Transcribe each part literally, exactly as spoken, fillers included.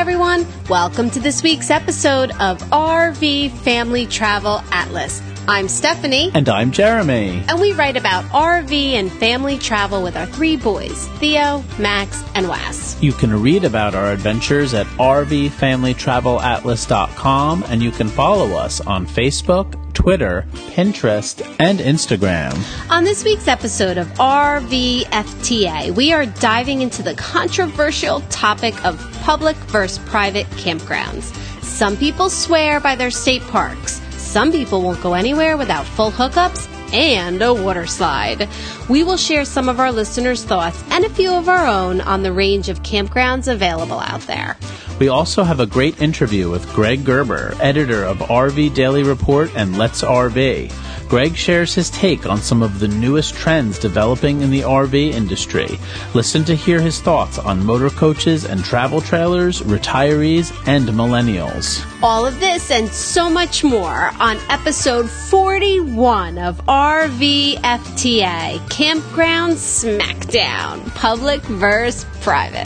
everyone. Welcome to this week's episode of R V Family Travel Atlas. I'm Stephanie. And I'm Jeremy. And we write about R V and family travel with our three boys, Theo, Max, and Wes. You can read about our adventures at r v family travel atlas dot com, and you can follow us on Facebook, Twitter, Pinterest, and Instagram. On this week's episode of R V F T A, we are diving into the controversial topic of public versus private campgrounds. Some people swear by their state parks. Some people won't go anywhere without full hookups and a water slide. We will share some of our listeners' thoughts and a few of our own on the range of campgrounds available out there. We also have a great interview with Greg Gerber, editor of R V Daily Report and Let's R V. Greg shares his take on some of the newest trends developing in the R V industry. Listen to hear his thoughts on motor coaches and travel trailers, retirees, and millennials. All of this and so much more on episode forty-one of R V F T A, Campground Smackdown, Public versus Private.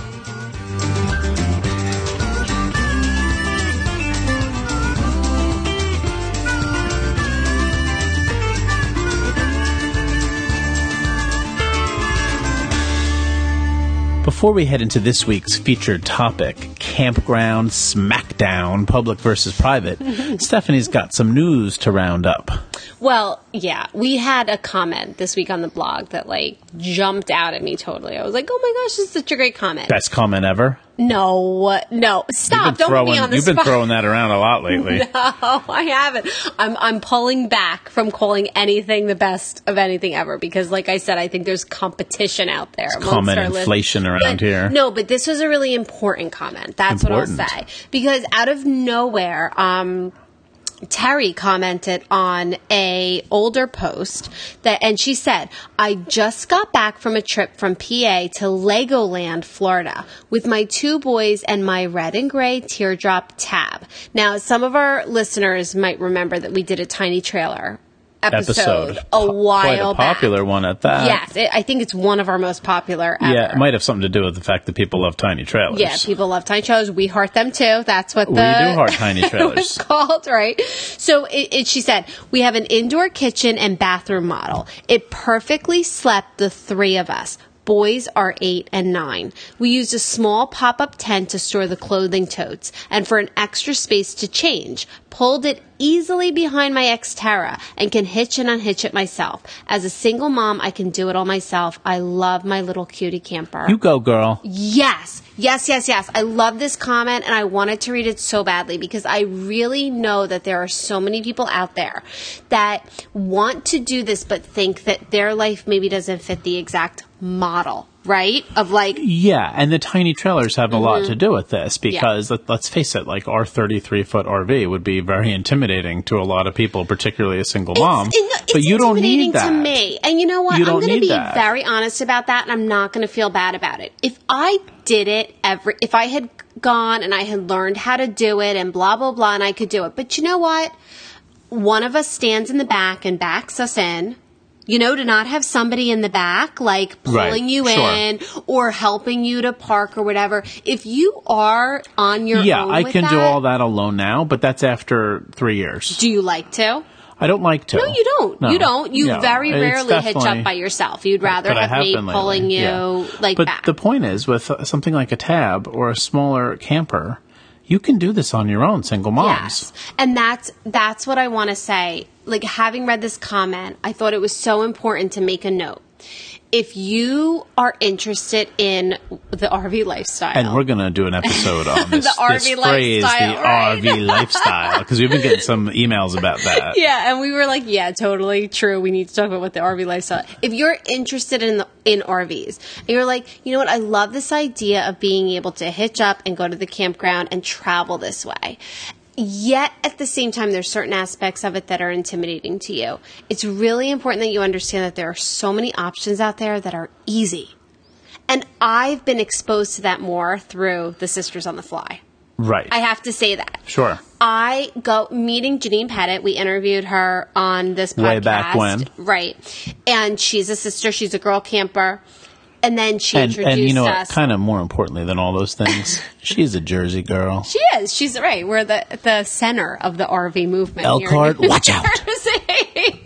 Before we head into this week's featured topic, Campground Smackdown, Public versus Private, Stephanie's got some news to round up. Well, yeah, we had a comment this week on the blog that, like, jumped out at me totally. I was like, oh my gosh, this is such a great comment. Best comment ever? No, no, stop, don't throwing, put me on the You've spot. been throwing that around a lot lately. No, I haven't. I'm I'm pulling back from calling anything the best of anything ever because, like I said, I think there's competition out there. It's comment inflation list. around but, here. No, but this was a really important comment. That's important. what I'll say. Because out of nowhere, um... Terry commented on a older post that, and she said, I just got back from a trip from P A to Legoland, Florida with my two boys and my red and gray teardrop tab. Now, some of our listeners might remember that we did a tiny trailer episode, episode. a while back. Quite a popular back. one at that. Yes, it, I think it's one of our most popular ever. Yeah, it might have something to do with the fact that people love tiny trailers. Yeah, people love tiny trailers. We heart them too. That's what the... We do heart tiny trailers. It was called, right? So it, it, she said, we have an indoor kitchen and bathroom model. It perfectly slept the three of us. Boys are eight and nine. We used a small pop-up tent to store the clothing totes and for an extra space to change. Pulled it easily behind my Xterra and can hitch and unhitch it myself. As a single mom, I can do it all myself. I love my little cutie camper. You go, girl. Yes. Yes, yes, yes. I love this comment and I wanted to read it so badly because I really know that there are so many people out there that want to do this but think that their life maybe doesn't fit the exact model, right? Of like... Yeah, and the tiny trailers have a mm-hmm. lot to do with this because, yeah. let, let's face it, like our thirty-three foot R V would be very intimidating to a lot of people, particularly a single mom. It's, it, it's but you don't need that. to me. And you know what? You I'm going to be that. very honest about that and I'm not going to feel bad about it. If I did it every... If I had gone and I had learned how to do it and blah, blah, blah, and I could do it. But you know what? One of us stands in the back and backs us in. You know, to not have somebody in the back, like pulling right. you sure. in or helping you to park or whatever. If you are on your yeah, own Yeah, I with can that, do all that alone now, but that's after three years. Do you like to? I don't like to. No, you don't. No. You don't. You no. very It's rarely hitch up by yourself. You'd rather have, have me pulling lately. you yeah. like but back. The point is, with something like a tab or a smaller camper, you can do this on your own, single moms. Yes. And that's that's what I want to say. Like, having read this comment, I thought it was so important to make a note. If you are interested in the R V lifestyle. And we're going to do an episode on this, the R V this phrase, lifestyle, the right? R V lifestyle, because we've been getting some emails about that. Yeah, and we were like, yeah, totally true. We need to talk about what the R V lifestyle. If you're interested in the, in R Vs, and you're like, you know what, I love this idea of being able to hitch up and go to the campground and travel this way. Yet, at the same time, there's certain aspects of it that are intimidating to you. It's really important that you understand that there are so many options out there that are easy. And I've been exposed to that more through the Sisters on the Fly. Right. I have to say that. Sure. I go meeting Janine Pettit. We interviewed her on this podcast. Way back when. Right. And she's a sister. She's a girl camper. And then she And, introduced and you know what, us. kind of more importantly than all those things, she's a Jersey girl. She is. She's right. We're the the center of the R V movement. Elkhart, here in watch out. Jersey.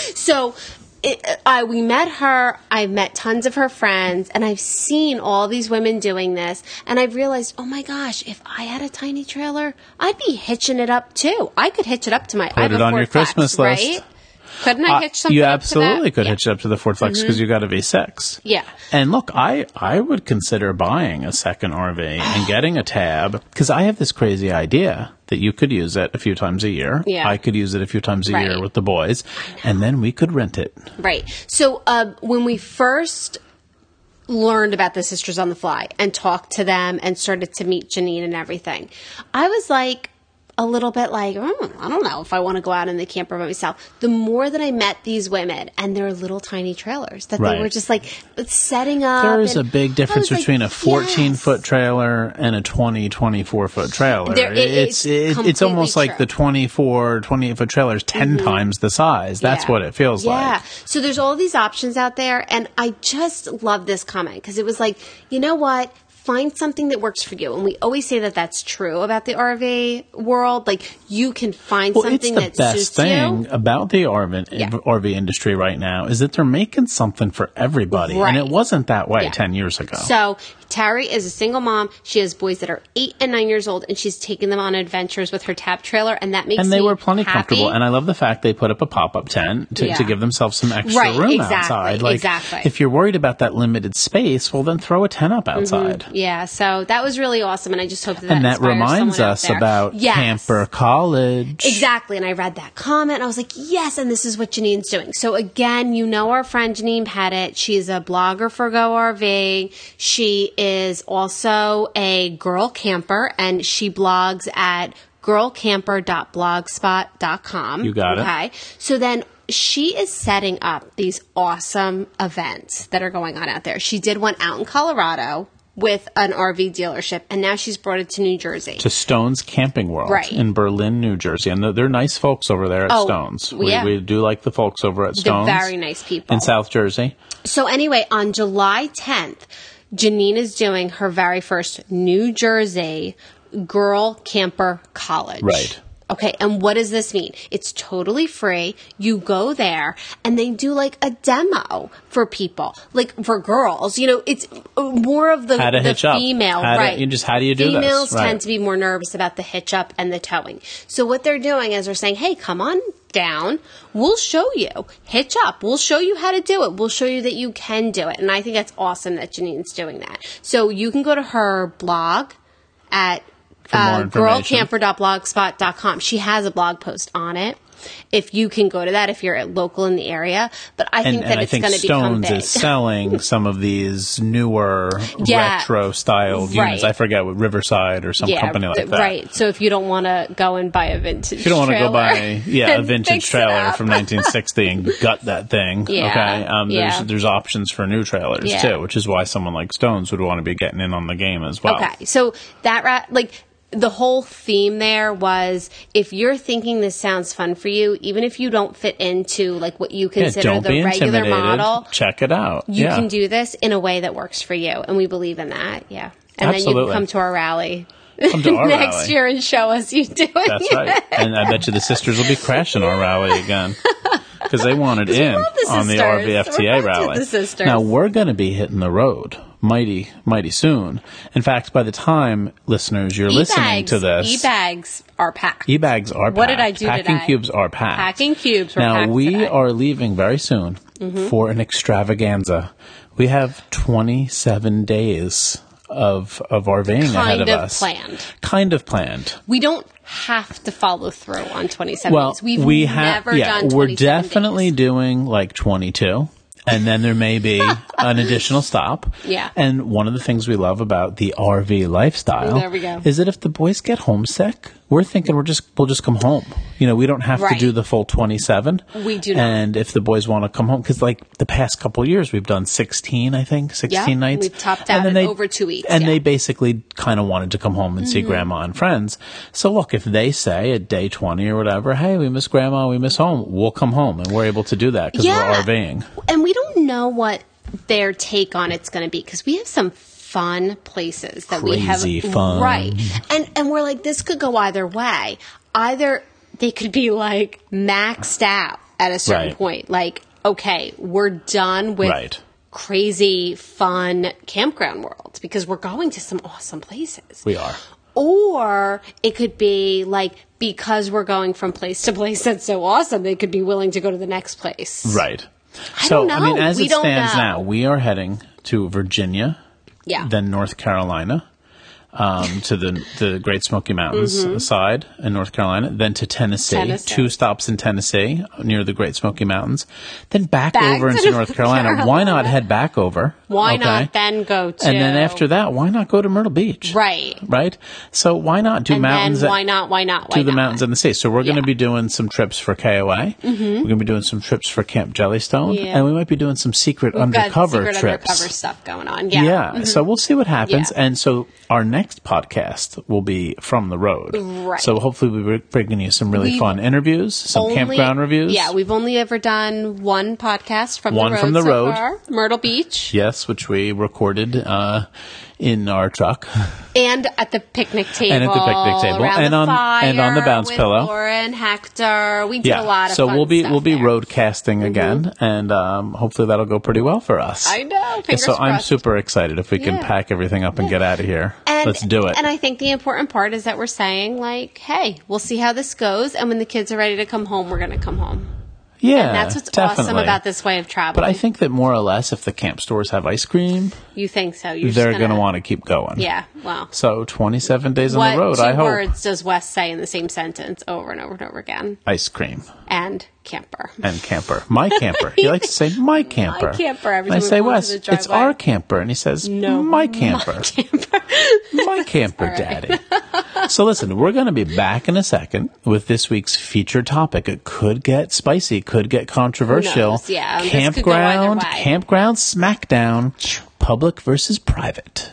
So it, I we met her. I've met tons of her friends, and I've seen all these women doing this, and I've realized, oh my gosh, if I had a tiny trailer, I'd be hitching it up too. I could hitch it up to my. Put I have it a on Ford your Christmas Flex, list. right? Couldn't I hitch something you up absolutely to that? could Yeah. hitch it up to the Ford Flex because you got a V six. Yeah. And look, I, I would consider buying a second R V and getting a tab because I have this crazy idea that you could use it a few times a year. Yeah. I could use it a few times a Right. year with the boys, and then we could rent it. Right. So uh, when we first learned about the Sisters on the Fly and talked to them and started to meet Janine and everything, I was like a little bit like, oh, I don't know if I want to go out in the camper by myself. The more that I met these women and their little tiny trailers, that Right. they were just like setting up. There is a and big I difference was like, between a fourteen-foot yes. trailer and a twenty, twenty-four-foot trailer. There- it- it's it's it, it's completely almost like true. the twenty-four, twenty-eight-foot trailer is ten times the size. That's Yeah. what it feels yeah. like. So there's all these options out there, and I just love this comment because it was like, you know what? Find something that works for you. And we always say that that's true about the R V world. Like, you can find Well, something it's the that best suits thing you. about the R V, Yeah. R V industry right now is that they're making something for everybody. Right. And it wasn't that way Yeah. ten years ago. So Terry is a single mom. She has boys that are eight and nine years old, and she's taken them on adventures with her tab trailer, and that makes and they me were plenty happy. comfortable. And I love the fact they put up a pop-up tent to, Yeah. to give themselves some extra Right, room exactly, outside. Like, exactly. if you're worried about that limited space, well, then throw a tent up outside. Yeah, so that was really awesome, and I just hope that that And that inspires reminds someone out us there. about Yes. Camper College. Exactly. And I read that comment and I was like, yes, and this is what Janine's doing. So again, you know our friend Janine Pettit. She's a blogger for Go R V. She is also a girl camper, and she blogs at girl camper dot blogspot dot com. You got it. Okay. So then she is setting up these awesome events that are going on out there. She did one out in Colorado with an R V dealership, and now she's brought it to New Jersey. To Stone's Camping World Right. in Berlin, New Jersey. And they're, they're nice folks over there at Oh, Stone's. We, yeah. we do like the folks over at They're Stone's. very nice people. In South Jersey. So anyway, on July tenth, Janine is doing her very first New Jersey Girl Camper College. Right. Okay, and what does this mean? It's totally free. You go there, and they do like a demo for people, like for girls. You know, it's more of the, How to the hitch up. female, How to- right? you just- how do you do this? Females Right. tend to be more nervous about the hitch up and the towing. So what they're doing is they're saying, "Hey, come on down. We'll show you. Hitch up. We'll show you how to do it. We'll show you that you can do it." And I think that's awesome that Janine's doing that. So you can go to her blog at For more uh, information. girl camper dot blogspot dot com. She has a blog post on it. If you can go to that, if you're local in the area, but I And, think that and I it's think going to become Stone's big. is selling some of these newer Yeah. retro styled units. Right. I forget what Riverside or some yeah, company like th- that. right. So if you don't want to go and buy a vintage, If you don't want to go trailer buy, yeah, a and vintage fix it trailer up. from nineteen sixty and gut that thing, Yeah, okay, um, there's yeah. there's options for new trailers Yeah. too, which is why someone like Stone's would want to be getting in on the game as well. Okay, so that ra- like the whole theme there was, if you're thinking this sounds fun for you, even if you don't fit into like what you Yeah, consider don't the be regular intimidated. model, Check it out. you yeah. can do this in a way that works for you, and we believe in that. Yeah, and then you Absolutely. can come to our rally Come to our next rally. year and show us you doing That's right. And I bet you the sisters will be crashing our rally again. Because they wanted in love the on the sisters. R V F T We're A friends with rally. the sisters. Now, we're going to be hitting the road mighty, mighty soon. In fact, by the time, listeners, you're listening to this, E-bags are packed. E-bags are What did I packed. do Packing today? cubes are packed. Packing cubes were Now, packed we today. are leaving very soon for an extravaganza. We have twenty-seven days of, of RVing ahead Kind of, of us. planned. Kind of planned. We don't have to follow through on twenty-seven Well, days. We've we have, never yeah, done we're twenty-seven definitely days. doing like twenty-two. And then there may be an additional stop. Yeah. And one of the things we love about the R V lifestyle There we go. is that if the boys get homesick, we're thinking we're just we'll just come home. You know, we don't have Right. to do the full twenty-seven. We do not. And if the boys want to come home, because like the past couple of years we've done sixteen, I think, sixteen Yeah, nights. we've topped And out then in they- over two weeks, And yeah. Mm-hmm. they basically kind of wanted to come home and see grandma and friends. So look, if they say at day twenty or whatever, hey, we miss grandma, we miss home, we'll come home, and we're able to do that because Yeah. we're RVing. And we don't know what their take on it's going to be, because we have some fun places that Crazy we have. Fun. Right. And, and we're like, this could go either way. Either they could be like maxed out at a certain Right. point. Like, okay, we're done with Right. crazy, fun campground worlds because we're going to some awesome places. We are. Or it could be like, because we're going from place to place that's so awesome, they could be willing to go to the next place. Right. I so, don't I mean, know. as We it don't stands know. now, we are heading to Virginia, Yeah. then North Carolina, um, to the the Great Smoky Mountains Mm-hmm. side in North Carolina, then to Tennessee, Tennessee. two stops in Tennessee near the Great Smoky Mountains, then back, Back over to into North North Carolina. Why not Carolina. head back over? Why okay? not then go to... And then after that, why not go to Myrtle Beach? Right. Right? So why not do And mountains? then why not, why not, why to the not? mountains in the state. So we're going to Yeah. be doing some trips for K O A. Mm-hmm. We're going to be doing some trips for Camp Jellystone. Yeah. And we might be doing some secret We've undercover got secret trips. undercover stuff going on. Yeah. Yeah. So we'll see what happens. Yeah. And so our next podcast will be from the road. Right. So hopefully we'll be bringing you some really We've fun interviews, some Only- campground reviews. Yeah, we've only ever done one podcast from One the road from the so road. far, Myrtle Beach, Yes, which we recorded uh, in our truck. and at the picnic table, And at the picnic table. around And the on- fire and on the bounce with pillow. Laura and Hector. We did Yeah. a lot of so fun we'll be stuff we'll be there. Mm-hmm. roadcasting again, and um, hopefully that'll go pretty well for us. I know. Fingers so I'm crossed. super excited if we can Yeah. pack everything up and get out of here. And, Let's do it. And I think the important part is that we're saying, like, hey, we'll see how this goes, and when the kids are ready to come home, we're going to come home. yeah, And that's what's definitely. awesome about this way of traveling. But I think that more or less, if the camp stores have ice cream, You think so? You're they're just going to gonna want to keep going. Yeah. Well. So twenty-seven days What on the road. two I hope words does Wes say in the same sentence over and over and over again? ice cream And camper. and camper. My camper. He likes to say my camper. camper every And I time we say, pull Wes, into the it's driveway." our camper, and he says, No, my camper. Camper. My camper, Daddy. So listen, we're going to be back in a second with this week's featured topic. It could get spicy, could get controversial. knows? Yeah, this could go either campground, way. campground smackdown, public versus private.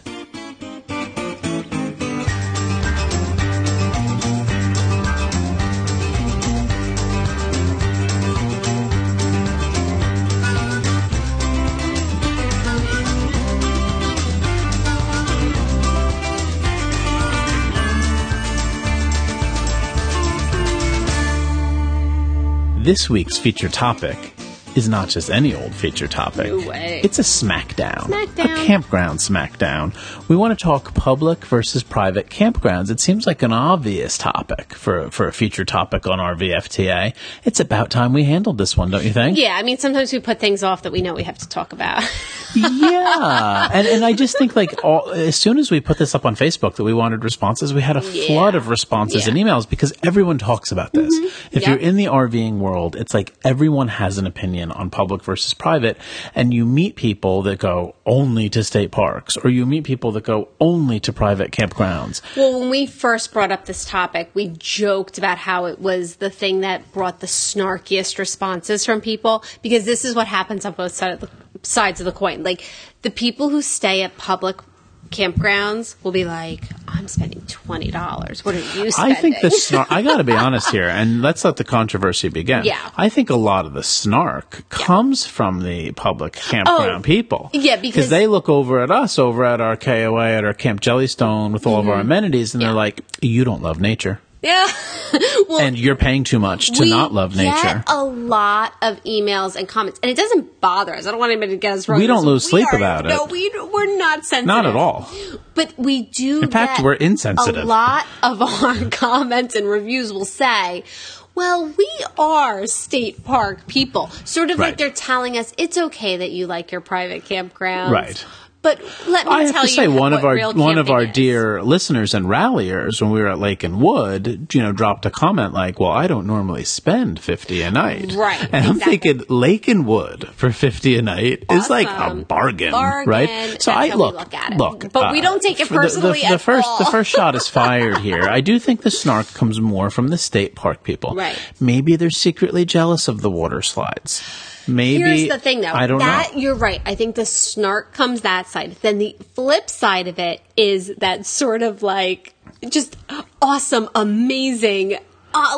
This week's feature topic is not just any old feature topic. No way. It's a smackdown. Smackdown. A campground smackdown. We want to talk public versus private campgrounds. It seems like an obvious topic for, for a feature topic on R V F T A. It's about time we handled this one, don't you think? Yeah, I mean, sometimes we put things off that we know we have to talk about. Yeah. And and I just think like all, as soon as we put this up on Facebook that we wanted responses, we had a Yeah. flood of responses Yeah. and emails because everyone talks about this. If Yep. you're in the RVing world, it's like everyone has an opinion on public versus private, and you meet people that go only to state parks, or you meet people that go only to private campgrounds. Well, when we first brought up this topic, we joked about how it was the thing that brought the snarkiest responses from people, because this is what happens on both side of the, sides of the coin. Like, the people who stay at public campgrounds will be like, I'm spending twenty dollars. What are you I spending? think the snark, I gotta be honest here, and let's let the controversy begin. Yeah. I think a lot of the snark comes from the public campground Oh, people. yeah, because- they look over at us, over at our K O A, at our Camp Jellystone with all of our amenities, and Mm-hmm. Yeah. they're like, you don't love nature. Yeah. well, And you're paying too much to we not love nature. get a lot of emails and comments, and it doesn't bother us. I don't want anybody to get us wrong. We don't Because lose sleep are- about it. No, we, we're not sensitive. Not at all. But we do. In fact, get we're insensitive. A lot of our comments and reviews will say, well, we are state park people. Sort of Right. like they're telling us it's okay that you like your private campgrounds. Right. But let me I have tell to say, you one what of our real one of camping our is. dear listeners and ralliers, when we were at Lake and Wood, you know, dropped a comment like, "Well, I don't normally spend fifty a night." Right, And I'm exactly. thinking, Lake and Wood for fifty a night is like a Awesome. bargain, Bargain. right? That's So I how we look, look at it. look, But we don't take it for the- personally The, the at first, all. the first shot is fired here. I do think the snark comes more from the state park people. Right. Maybe they're secretly jealous of the water slides. Maybe Here's the thing, though. I don't that, know. You're right. I think the snark comes that side. Then the flip side of it is that sort of like just awesome, amazing. Uh, like,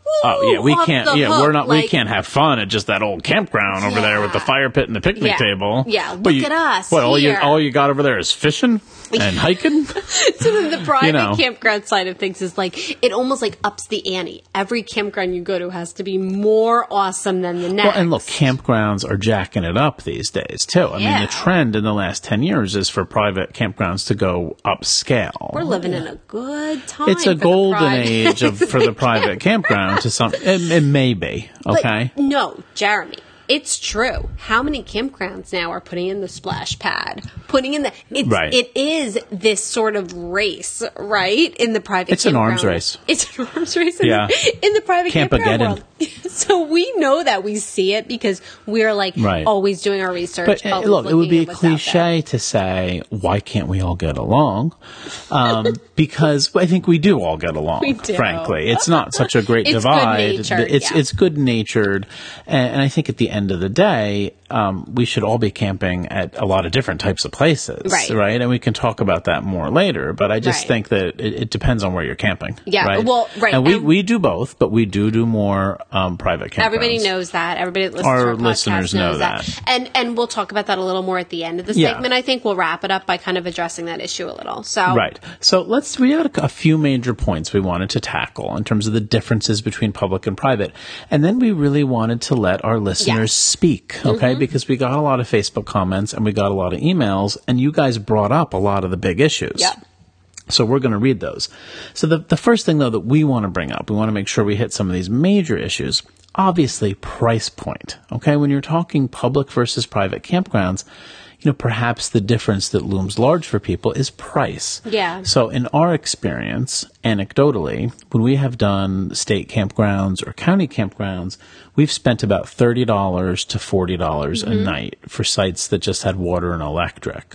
Oh yeah, we off can't. the Yeah, hook, we're not. like- we can't have fun at just that old campground over there with the Yeah. fire pit and the picnic Yeah. table. Yeah, What, look you- at us What all you here. all you got over there is fishing and hiking. So then the private You know. campground side of things is like, it almost like ups the ante. Every campground you go to has to be more awesome than the next. Well, and look, campgrounds are jacking it up these days too. I mean, Yeah. the trend in the last ten years is for private campgrounds to go upscale. We're living in a good time. It's a for the golden private- age of for the private campground to some. It, it may be But okay. no, Jeremy. It's true. How many campgrounds now are putting in the splash pad? Putting in the it's Right. it is this sort of race, right? In the private It's an arms campground. race. It's an arms race in, Yeah. the, in the private campground Campageddon. world. So we know that, we see it because we're like Right. always doing our research. But uh, always look, it would looking be a at what's out there. cliche to say, why can't we all get along? Um, because I think we do all get along, We do. frankly. It's not such a great It's divide. good-natured, It's, yeah. it's good natured. And, and I think at the end of the day, um, we should all be camping at a lot of different types of places. Right. Right. And we can talk about that more later. But I just Right. think that it, it depends on where you're camping. Yeah, Right? well, right, And we, and- we do both, but we do do more um, private campgrounds. Everybody knows that. Everybody that listens Our to our podcast listeners know knows that. that. And and we'll talk about that a little more at the end of the Yeah. segment. I think we'll wrap it up by kind of addressing that issue a little. So Right. So let's, we had a, a few major points we wanted to tackle in terms of the differences between public and private. And then we really wanted to let our listeners Yes. speak, okay? Because we got a lot of Facebook comments and we got a lot of emails, and you guys brought up a lot of the big issues. Yep. So we're going to read those. So the, the first thing, though, that we want to bring up, we want to make sure we hit some of these major issues. Obviously, price point. Okay, when you're talking public versus private campgrounds, you know, perhaps the difference that looms large for people is price. Yeah. So in our experience, anecdotally, when we have done state campgrounds or county campgrounds, we've spent about thirty dollars to forty dollars Mm-hmm. a night for sites that just had water and electric.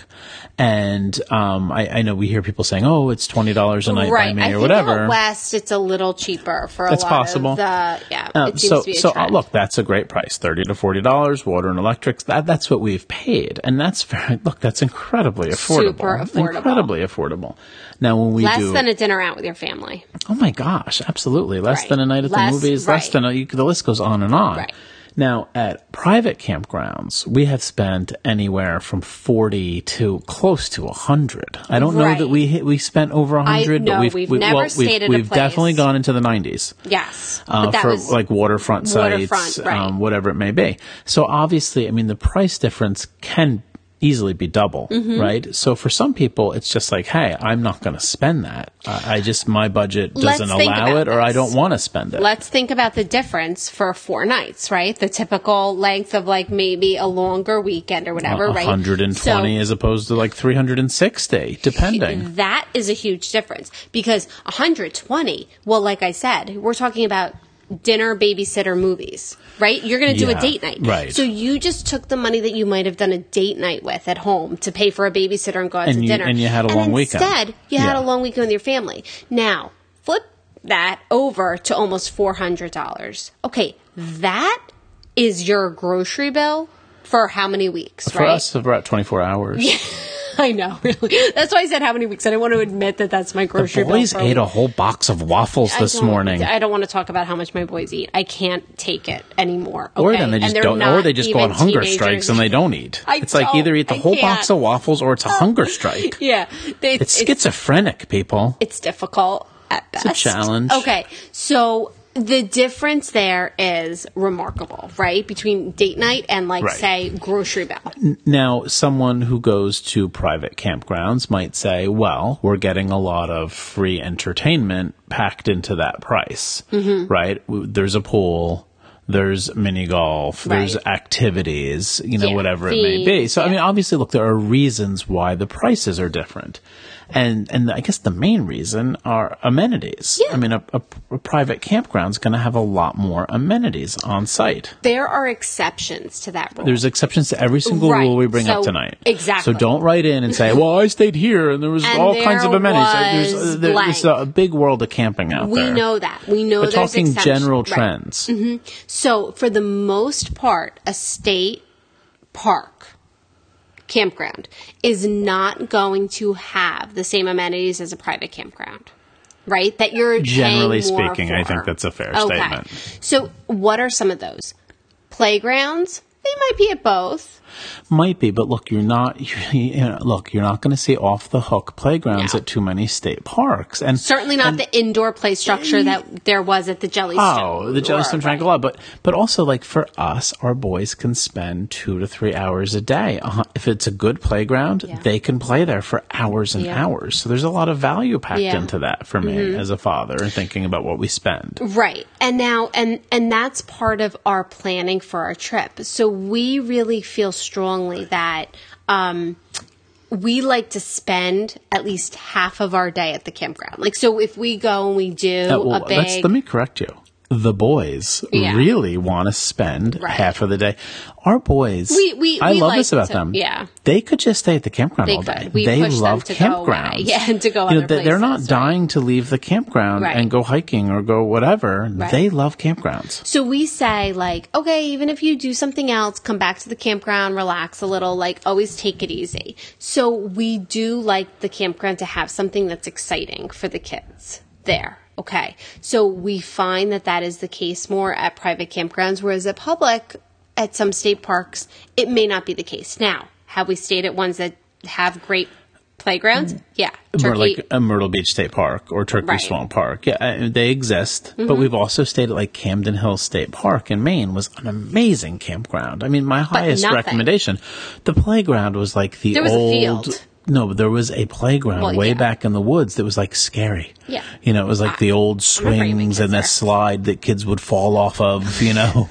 And um, I, I know we hear people saying, "Oh, it's twenty dollars a night right. by me," I or think whatever. out west it's a little cheaper for a That's lot possible. of the yeah. Uh, it seems so, to be a so uh, trend. look, that's a great price, thirty to forty dollars, water and electric. That that's what we've paid, and that's very look, that's incredibly affordable, Super affordable. incredibly affordable. Now, when we less do, than a dinner out with your family. oh my gosh, absolutely, less Right. than a night at Less- the movies, less right. than a, you, the list goes on and on. Right. Now, at private campgrounds, we have spent anywhere from forty to close to a hundred. I don't know Right. that we hit, we spent over a hundred, no, but we've, we've we, never well, stayed we've, at a we've definitely place. gone into the nineties. Yes, Uh, but that for was like waterfront sites, Waterfront, right. um, whatever it may be. So obviously, I mean, the price difference can easily be double, Mm-hmm. right? So for some people, it's just like, hey, I'm not going to spend that. Uh, I just, my budget Let's doesn't think allow about it, or I this. don't want to spend it. Let's think about the difference for four nights, right? The typical length of like maybe a longer weekend or whatever, right? one hundred twenty So- as opposed to like three hundred sixty, depending. That is a huge difference because one hundred twenty, well, like I said, we're talking about dinner, babysitter, movies, right? You're going to do Yeah, a date night. right. So you just took the money that you might have done a date night with at home to pay for a babysitter and go out And to you- dinner. and you had a long weekend. Instead, you had Yeah. a long weekend with your family. Now, flip that over to almost four hundred dollars. Okay, that is your grocery bill for how many weeks, For right? us, about twenty-four hours. I know, really. That's why I said how many weeks. I didn't want to admit that that's my The grocery bill. boys for ate week. a whole box of waffles I this don't- morning. I don't want to talk about how much my boys eat. I can't take it anymore. Okay? Or then they And just they're don't, or not they just go even on hunger teenagers. strikes and they don't eat. I It's like don't. either eat the I whole can't. box of waffles or it's a hunger strike. Yeah, they, It's schizophrenic, people. It's difficult at It's a best. challenge. Okay, so the difference there is remarkable, right? Between date night and, like, Right. say, grocery bill. Now, someone who goes to private campgrounds might say, well, we're getting a lot of free entertainment packed into that price, Mm-hmm. right? W- There's a pool. There's mini golf, there's Right. activities, you know, Yeah, whatever it may be. fees, So, I yeah. mean, obviously, look, there are reasons why the prices are different. And, and I guess the main reason are amenities. Yeah. I mean, a, a, a private campground's going to have a lot more amenities on site. There are exceptions to that rule. There's exceptions to every single Right. rule we bring up So- tonight. exactly. So don't write in and say, well, I stayed here and there was And all kinds of there amenities. was There's, there, there's blank. a big world of camping out we there. know that. We know But there's talking exceptions. general Right. trends. So, for the most part, a state park campground is not going to have the same amenities as a private campground. right? That you're Generally paying more speaking, for. I think that's a fair okay. statement. So what are some of those? Playgrounds? They might be at both. Might be, but look, you're not. You, you know, look, you're not going to see off the hook playgrounds No. at too many state parks, and Certainly not and, the indoor play structure that there was at the Jellystone. Oh, the Jellystone or- Triangle, right. but but also like for us, our boys can spend two to three hours a day. Uh, if it's a good playground, Yeah. they can play there for hours and Yeah. hours. So there's a lot of value packed Yeah. into that for me Mm-hmm. as a father, thinking about what we spend. Right. And now and and that's part of our planning for our trip. So we really feel strongly that um we like to spend at least half of our day at the campground. Like so if we go and we do Uh, well, a big let's, let me correct you. The boys Yeah. really want to spend Right. half of the day. Our boys, We- we- I we love like this about to- them. yeah. They could just stay at the campground They all day. could. We they push them love to go away. campgrounds. Yeah, and to go you know, other they- They're not places, right. dying to leave the campground Right. and go hiking or go whatever. Right. They love campgrounds. So we say like, okay, even if you do something else, come back to the campground, relax a little, like always take it easy. So we do like the campground to have something that's exciting for the kids there. Okay. So we find that that is the case more at private campgrounds, whereas at public, at some state parks, it may not be the case. Now, have we stayed at ones that have great playgrounds? Yeah. Or Turkey. like a Myrtle Beach State Park or Turkey Right. Swamp Park. Yeah, uh, they exist. But we've also stayed at like Camden Hill State Park in Maine was an amazing campground. I mean, my highest nothing. recommendation. The playground was like the There was a old... field. No, but there was a playground Well, way yeah. back in the woods that was like scary. Yeah. You know, it was like the old remember even swings kids and the there. slide that kids would fall off of, you know.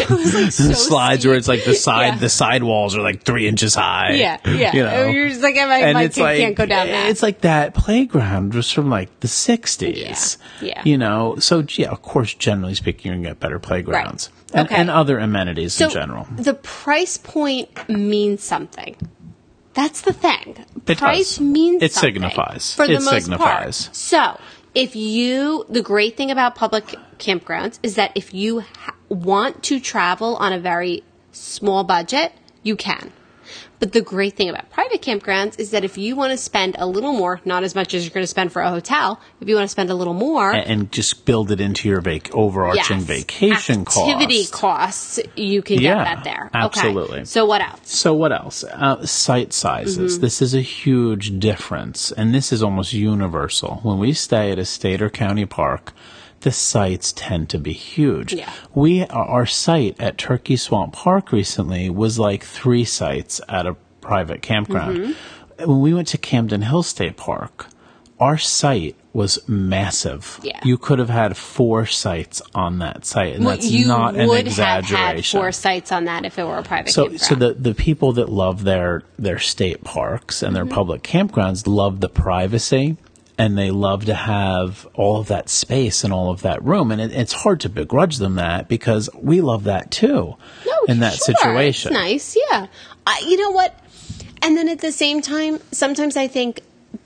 so the slides where it's like the side, Yeah. the sidewalls are like three inches high. Yeah, yeah. You know. You're just like, my, And my it's kid like, can't go down that. It's like that playground was from like the sixties. Yeah, yeah. You know, so yeah, of course, generally speaking, you're going to get better playgrounds. Right. And, Okay. and other amenities so in general. the price point means something. That's the thing. It Price does. means It something signifies. for the It most signifies. part. So if you, the great thing about public campgrounds is that if you ha- want to travel on a very small budget, you can. But the great thing about private campgrounds is that if you want to spend a little more, not as much as you're going to spend for a hotel, if you want to spend a little more, And, and just build it into your vac- overarching yes, vacation activity cost. costs, you can Yeah, get that there. absolutely. Okay. So what else? So what else? Uh, site sizes. Mm-hmm. This is a huge difference, and this is almost universal. When we stay at a state or county park, the sites tend to be huge. Yeah. We our site at Turkey Swamp Park recently was like three sites at a private campground. Mm-hmm. When we went to Camden Hill State Park, our site was massive. Yeah. You could have had four sites on that site, and Well, that's you not an would have had exaggeration. four sites on that if it were a private So, campground. so the, the people that love their, their state parks and their Mm-hmm. public campgrounds love the privacy, and they love to have all of that space and all of that room. And it, it's hard to begrudge them that because we love that too No, in that sure, situation. It's nice, yeah. I, you know what? And then at the same time, sometimes I think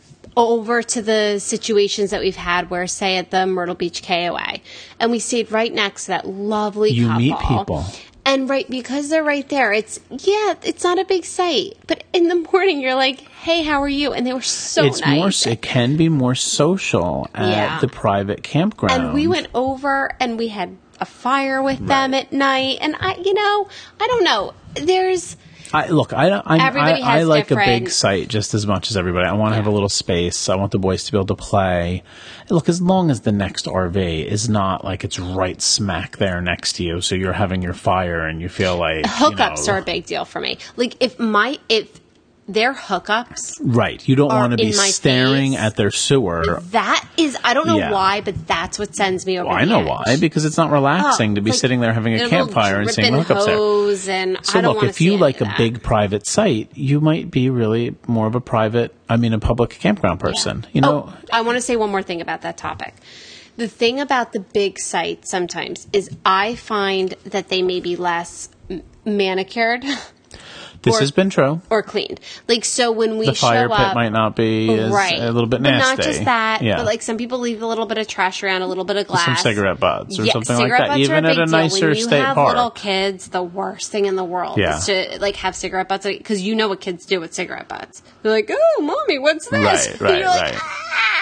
over to the situations that we've had where, say, at the Myrtle Beach K O A, and we stayed right next to that lovely You couple. meet people. And right, because they're right there, it's, yeah, it's not a big site. But in the morning, you're like, hey, how are you? And they were so it's nice. more. It can be more social at Yeah. the private campground. And we went over and we had a fire with them at night. And I, you know, I don't know. There's, I, look, I, I'm, I, Everybody I has like a big different- site just as much as everybody. I want to have a little space. I want the boys to be able to play. Look, as long as the next R V is not like it's right smack there next to you, so you're having your fire and you feel like hookups you know, are a big deal for me. Like if my, if their hookups, right. You don't are want to be in my staring face. at their sewer. that is, I don't know Yeah. why, but that's what sends me over Well, I the know edge. why, because it's not relaxing Oh, to be like, sitting there having a little campfire and seeing dripping hookups there. hose and So I don't look, wanna if see you any like of a that. big private site, you might be really more of a private, I mean, a public campground person. You know, Oh, I want to say one more thing about that topic. The thing about the big sites sometimes is I find that they may be less m- manicured this or- has been true. or cleaned. Like, so when we The fire show pit up, might not be as, right, a little bit but nasty. not just that, yeah. but like some people leave a little bit of trash around, a little bit of glass, some cigarette butts or Yeah, something like cigarette that, butts are even a at big a deal. nicer when you state have park. little kids, the worst thing in the world Yeah. is to like have cigarette butts because you know what kids do with cigarette butts. They're like, "Oh, mommy, what's this?" Right, right, And you're like, right. "Ah!"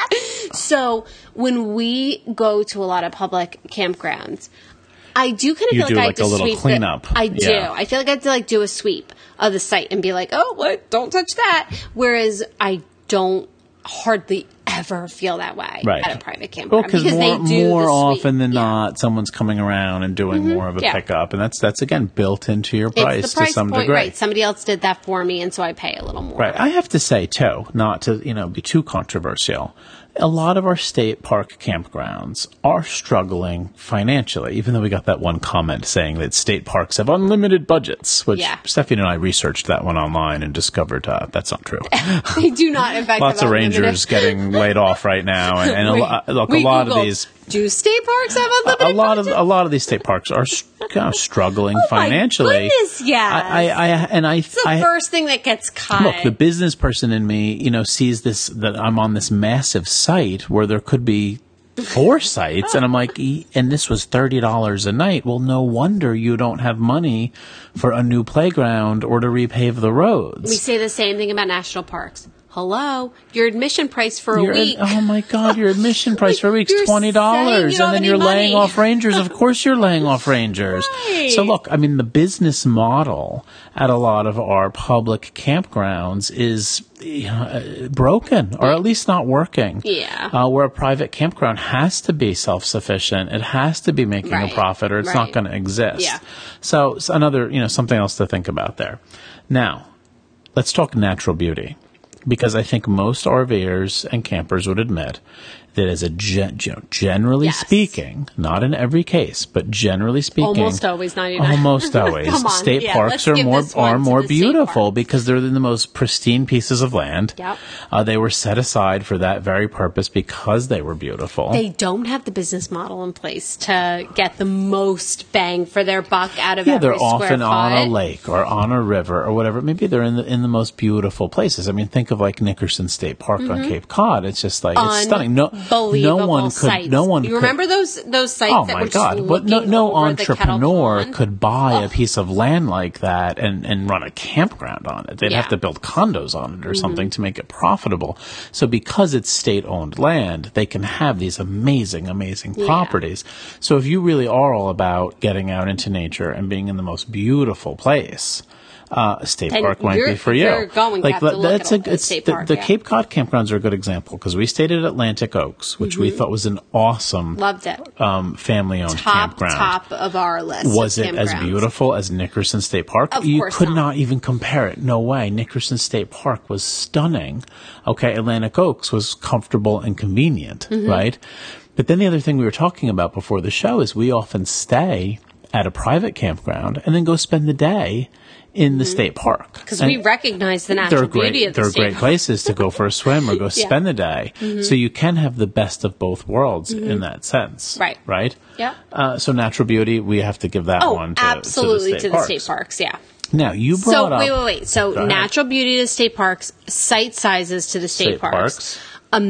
So when we go to a lot of public campgrounds, I do kind of You feel do like I like have a to little sweep the- cleanup. I do. Yeah. I feel like I have to like do a sweep of the site and be like, oh, what? Don't touch that. Whereas I don't hardly ever feel that way Right. at a private campground Well, because because more, they do more the sweep. often than Yeah. not, someone's coming around and doing more of a Yeah. pickup, and that's that's again built into your price, It's the price to some point, degree. right? Somebody else did that for me, and so I pay a little more. Right. I have to say too, not to you know be too controversial. A lot of our state park campgrounds are struggling financially, even though we got that one comment saying that state parks have unlimited budgets, which Yeah. Stephanie and I researched that one online and discovered uh, that's not true. They do not, in fact, Lots have of unlimited- rangers getting laid off right now, and, and a, We- lo- look, we a lot of Googled, these. Do state parks have A unlimited lot of budgets? a lot of these state parks are s- kind of struggling Oh my financially. goodness, yes. I, I, I and I, It's the I first thing that gets cut. look, the business person in me, you know, sees this that I'm on this massive site where there could be four sites, and I'm like, e- and this was thirty dollars a night. Well, no wonder you don't have money for a new playground or to repave the roads. We say the same thing about national parks. Hello, your admission price for Your a ad- week. oh my God! Your admission price for a week's You're twenty saying dollars, you don't and then have you're any laying money. off rangers. Of course, you're laying off rangers. Right. So look, I mean, the business model at a lot of our public campgrounds is you know, uh, broken, or at least not working. Yeah. Uh, where a private campground has to be self-sufficient, it has to be making Right. a profit, or it's not Right. going to exist. Yeah. So, so another, you know, something else to think about there. Now, let's talk natural beauty. Because I think most RVers and campers would admit that as a gen- you know, generally Yes. speaking, not in every case, but generally speaking, Almost always ninety-nine. almost always, Come on, state yeah, parks let's are give more this one are to more the state beautiful park. because they're the most pristine pieces of land. Yep. Uh, they were set aside for that very purpose because they were beautiful. They don't have the business model in place to get the most bang for their buck out of Yeah, every they're square often on a foot. lake or on a river or whatever. Maybe they're in the in the most beautiful places. I mean, think of like Nickerson State Park on Cape Cod. It's just like it's stunning. No, Unbelievable no one could. sites. No one. You could, remember those those sites Oh that my were just God! But no, looking no over the Kettle entrepreneur Pond? could buy Oh. a piece of land like that and, and run a campground on it. They'd Yeah. have to build condos on it or Mm-hmm. something to make it profitable. So because it's state-owned land, they can have these amazing, amazing Yeah. properties. So if you really are all about getting out into nature and being in the most beautiful place, uh, a state Then park might you're- be for you. you're going to like have to that- look that's at a, a it's state the, park, the yeah. Cape Cod campgrounds are a good example because we stayed at Atlantic Oaks, which we thought was an awesome Loved it. um, family-owned Top campground. top of our list. Was of it as campgrounds. beautiful as Nickerson State Park? Of you course could not. not even compare it. No way. Nickerson State Park was stunning. Okay, Atlantic Oaks was comfortable and convenient, Mm-hmm. right? But then the other thing we were talking about before the show is we often stay at a private campground and then go spend the day in the state park. Because And we recognize the they're natural great. beauty of the They're state great park. places to go for a swim or go spend the day. So you can have the best of both worlds in that sense. Right. Right. Yep. Uh, so natural beauty, we have to give that Oh, one to, absolutely to the state parks. parks. Yeah. Now you brought So up wait, wait, wait. So Go ahead. natural beauty to state parks, site sizes to the state, State parks, parks.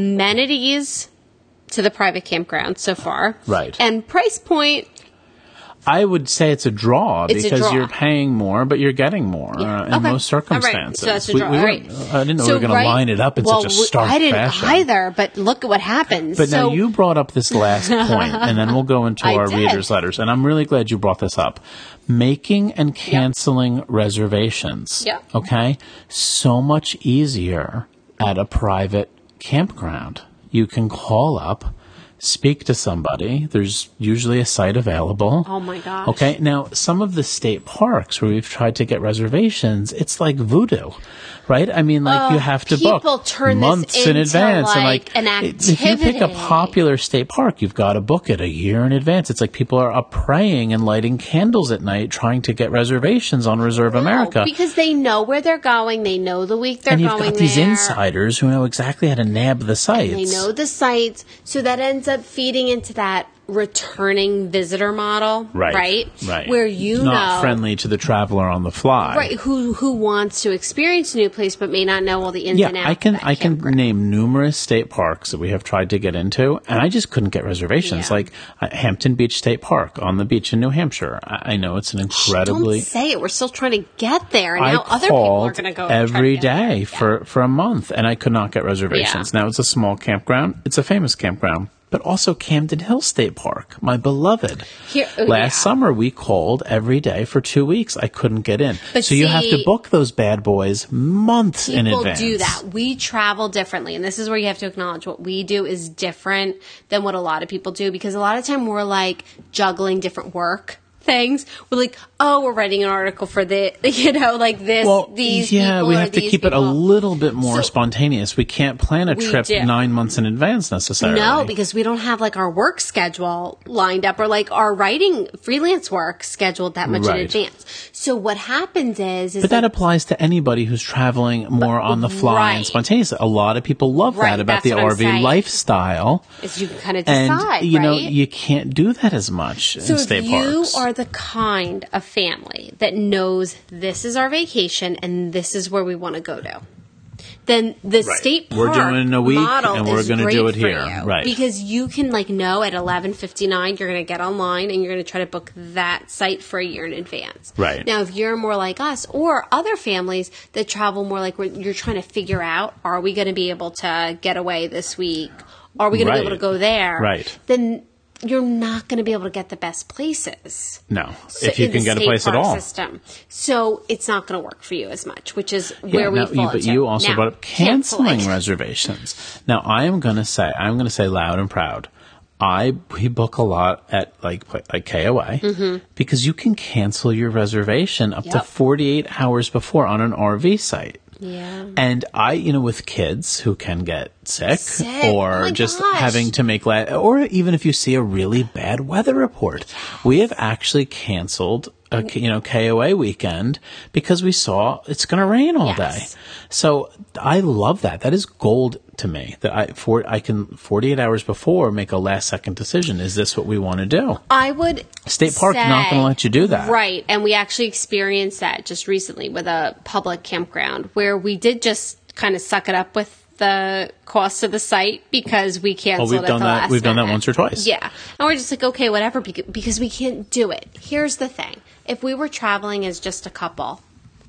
amenities to the private campground so far, Right. And price point. I would say it's a draw It's a because draw. you're paying more, but you're getting more uh, in Okay. most All right. circumstances. So that's a We- draw. we All weren't- right. I didn't know So we were going right- to line it up in well, such a we- stark I didn't fashion. either, but look at what happens. But so, now you brought up this last point, and then we'll go into I our did. readers' letters. And I'm really glad you brought this up. Making and canceling reservations. Yep. Okay? So much easier at a private campground. You can call up, speak to somebody. There's usually a site available. Oh my gosh. Okay. Now, some of the state parks where we've tried to get reservations, it's like voodoo, right? I mean, like Oh, you have to people book turn this months in into, advance, and like, like an it- if you pick a activity. popular state park, you've got to book it a year in advance. It's like people are up praying and lighting candles at night trying to get reservations on Reserve America. No, because they know where they're going. They know the week they're And you've going got these there. insiders who know exactly how to nab the sites. They know the sites, so that ends up feeding into that returning visitor model, Right. right? Right. Where you Not know, friendly to the traveler on the fly. right? Who who wants to experience a new place but may not know all the ins Yeah, and outs. I can of that I can campground. name numerous state parks that we have tried to get into, and I just couldn't get reservations. Yeah. Like uh, Hampton Beach State Park on the beach in New Hampshire. I, I know it's an incredibly. Don't say it. We're still trying to get there, and I now other people are called going to go and try to every get there. day Yeah. for, for a month, and I could not get reservations. Yeah. Now, it's a small campground. It's a famous campground. But also Camden Hill State Park, my beloved. Here- oh, Last yeah. summer, we called every day for two weeks. I couldn't get in. But so you have to see, book those bad boys months in People advance. do that. We travel differently, and this is where you have to acknowledge what we do is different than what a lot of people do, because a lot of time we're like juggling different work things. We're like, oh, we're writing an article for the, you know, like this, Well, these yeah, people we or have to these keep it a people. little bit more So- spontaneous. We can't plan a We trip do. nine months in advance necessarily. No, because we don't have like our work schedule lined up or like our writing freelance work scheduled that much Right. in advance. So what happens is, is But that like, applies to anybody who's traveling more on the fly and right. spontaneous. A lot of people love Right, that about that's the what I'm R V saying. lifestyle. is you can kind of And, decide, you know, right? you can't do that as much So in if state you parks. are the kind of family that knows this is our vacation and this is where we want to go to, then the Right. state We're park doing it in a week, model and we're is gonna great do it for here. you, Right. Because you can like know at eleven fifty-nine you're going to get online and you're going to try to book that site for a year in advance. Right. Now, if you're more like us or other families that travel more like where you're trying to figure out, are we going to be able to get away this week? Are we going to Right. be able to go there? Right. Then you're not going to be able to get the best places. No, So if you in can the get a state place at park all. System. So it's not going to work for you as much, which is Yeah, where we now, fall But into. you also Now, brought up canceling canceling. reservations. Now, I am going to say, I'm going to say loud and proud. I we book a lot at like like K O A because you can cancel your reservation up to Mm-hmm. Yep. forty-eight hours before on an R V site. Yeah. And I, you know, with kids who can get sick, Sick. Oh or my just gosh. having to make, la- or even if you see a really bad weather report, we have actually canceled a, you know, K O A weekend because we saw it's going to rain all Yes. day. So I love that. That is gold to me that I, for, I can forty-eight hours before make a last second decision. Is this what we want to do? I would State Park's not say- gonna let you do that. Right. And we actually experienced that just recently with a public campground where we did just kind of suck it up with the cost of the site because we canceled Oh, we've at done the that- last we've done that minute. once or twice. Yeah. And we're just like, okay, whatever, beca- because we can't do it. Here's the thing. If we were traveling as just a couple,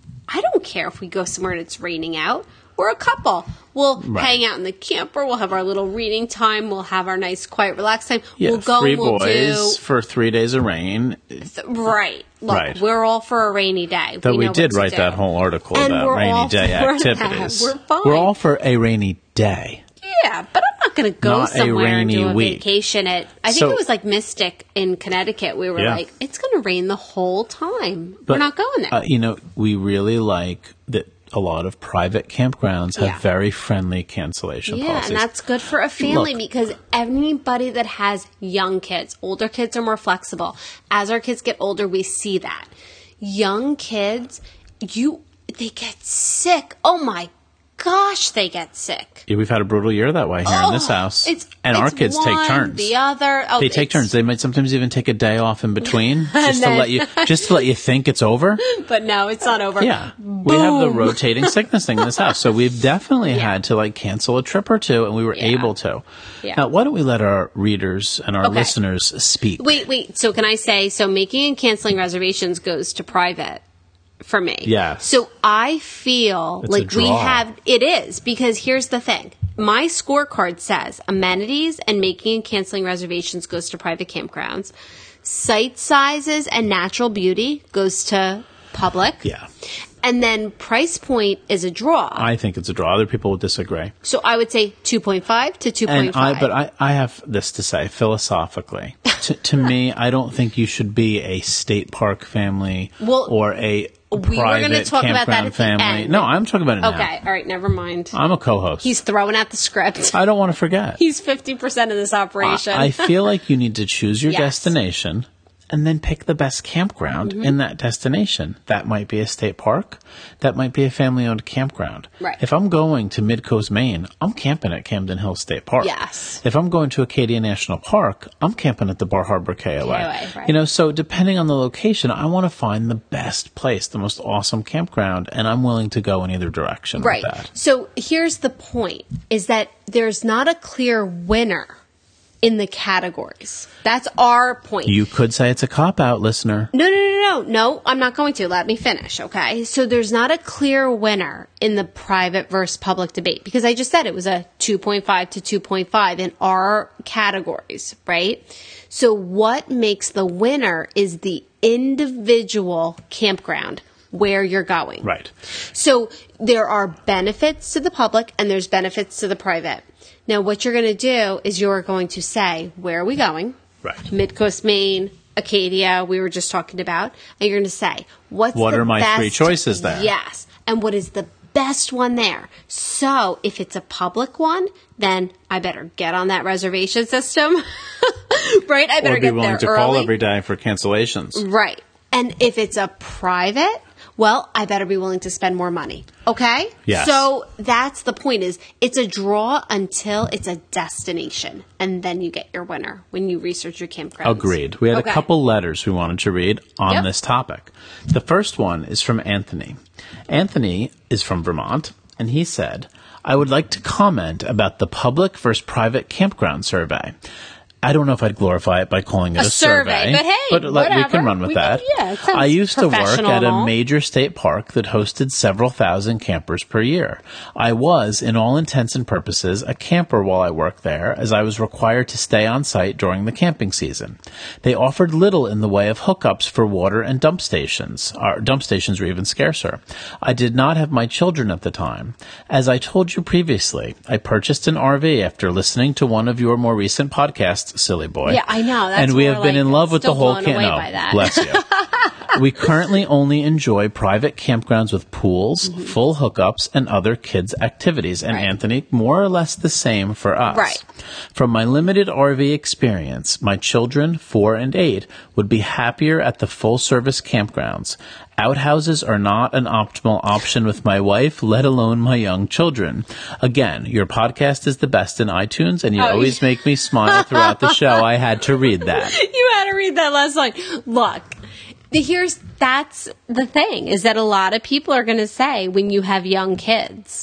I don't care if we go somewhere and it's raining out. We're a couple. We'll Right. hang out in the camper. We'll have our little reading time. We'll have our nice, quiet, relaxed time. Yeah, we'll go three and we'll boys do for three days of rain. right. Look, Right. we're all for a rainy day. Though we know did what to write do. that whole article And about we're rainy all day for that. activities. We're fine. We're all for a rainy day. Yeah, but I'm not going to go Not a somewhere and rainy do a week. vacation at. I think So- it was like Mystic in Connecticut. We were Yeah. like, it's going to rain the whole time. But, we're not going there. Uh, you know, we really like that a lot of private campgrounds have Yeah. very friendly cancellation yeah, policies. and that's good for a family Look. because anybody that has young kids, older kids are more flexible. As our kids get older, we see that. Young kids, you they get sick. Oh my gosh, they get sick. Yeah, we've had a brutal year that way here in this Oh, house. It's and our it's kids one, take turns. The other, oh, They take it's- turns. They might sometimes even take a day off in between just And to then- let you just to let you think it's over. But no, it's not over. Yeah. We have the Boom. rotating sickness thing in this house. So we've definitely Yeah. had to like cancel a trip or two and we were Yeah. able to. Yeah. Now, why don't we let our readers and our Okay. listeners speak? Wait, wait. So can I say, so making and canceling reservations goes to private for me. Yes. So I feel It's a like we draw. have, it is, because here's the thing. My scorecard says amenities and making and canceling reservations goes to private campgrounds. Site sizes and natural beauty goes to public. Yeah. And then price point is a draw. I think it's a draw. Other people would disagree. so I would say two point five to two point And five. I, but I, I have this to say philosophically. to, to me, I don't think you should be a state park family Well, or a we were private gonna talk about that campground at the family. end. No, I'm talking about it now. Okay. All right. Never mind. I'm a co-host. He's throwing out the script. I don't want to forget. He's fifty percent of this operation. I, I feel like you need to choose your Yes. destination and then pick the best campground Mm-hmm. in that destination. That might be a state park. That might be a family-owned campground. Right. If I'm going to Midcoast, Maine, I'm camping at Camden Hill State Park. Yes. If I'm going to Acadia National Park, I'm camping at the Bar Harbor K O A. K O A, right. You know, so depending on the location, I want to find the best place, the most awesome campground, and I'm willing to go in either direction Right. with that. So here's the point, is that there's not a clear winner in the categories. That's our point. You could say it's a cop-out, listener. No, no, no, no. No, I'm not going to. Let me finish, okay? So there's not a clear winner in the private versus public debate because I just said it was a two point five to two point five in our categories, right? So what makes the winner is the individual campground where you're going. Right. So there are benefits to the public and there's benefits to the private. Now, what you're going to do is you're going to say, where are we going? Right. Midcoast, Maine, Acadia, we were just talking about. And you're going to say, what's What the are my best, three choices there? Yes. And what is the best one there? So if it's a public one, then I better get on that reservation system. Right? I better Or be get willing there to early. call every day for cancellations. Right. And if it's a private, well, I better be willing to spend more money. Okay? Yes. So that's the point is it's a draw until it's a destination. And then you get your winner when you research your campgrounds. Agreed. We had Okay. a couple letters we wanted to read on Yep. this topic. The first one is from Anthony. Anthony is from Vermont, and he said, I would like to comment about the public versus private campground survey. I don't know if I'd glorify it by calling it a, A survey, but hey, but let- we whatever. can run with We that. can- yeah, it sounds I used to work professional at and a all. major state park that hosted several thousand campers per year. I was, in all intents and purposes, a camper while I worked there, as I was required to stay on site during the camping season. They offered little in the way of hookups for water and dump stations. Our dump stations were even scarcer. I did not have my children at the time. As I told you previously, I purchased an R V after listening to one of your more recent podcasts, Silly Boy. Yeah, I know. That's and we more have been like in love with the still whole blown camp. away No, by that. bless you. We currently only enjoy private campgrounds with pools, Mm-hmm. full hookups, and other kids' activities. And Right. Anthony, more or less the same for us. Right. From my limited R V experience, my children, four and eight, would be happier at the full-service campgrounds. Outhouses are not an optimal option with my wife, let alone my young children. Again, your podcast is the best in iTunes, and you Oh, always make me smile throughout the show. I had to read that. You had to read that last line. Look, the- here's that's the thing is that a lot of people are going to say when you have young kids,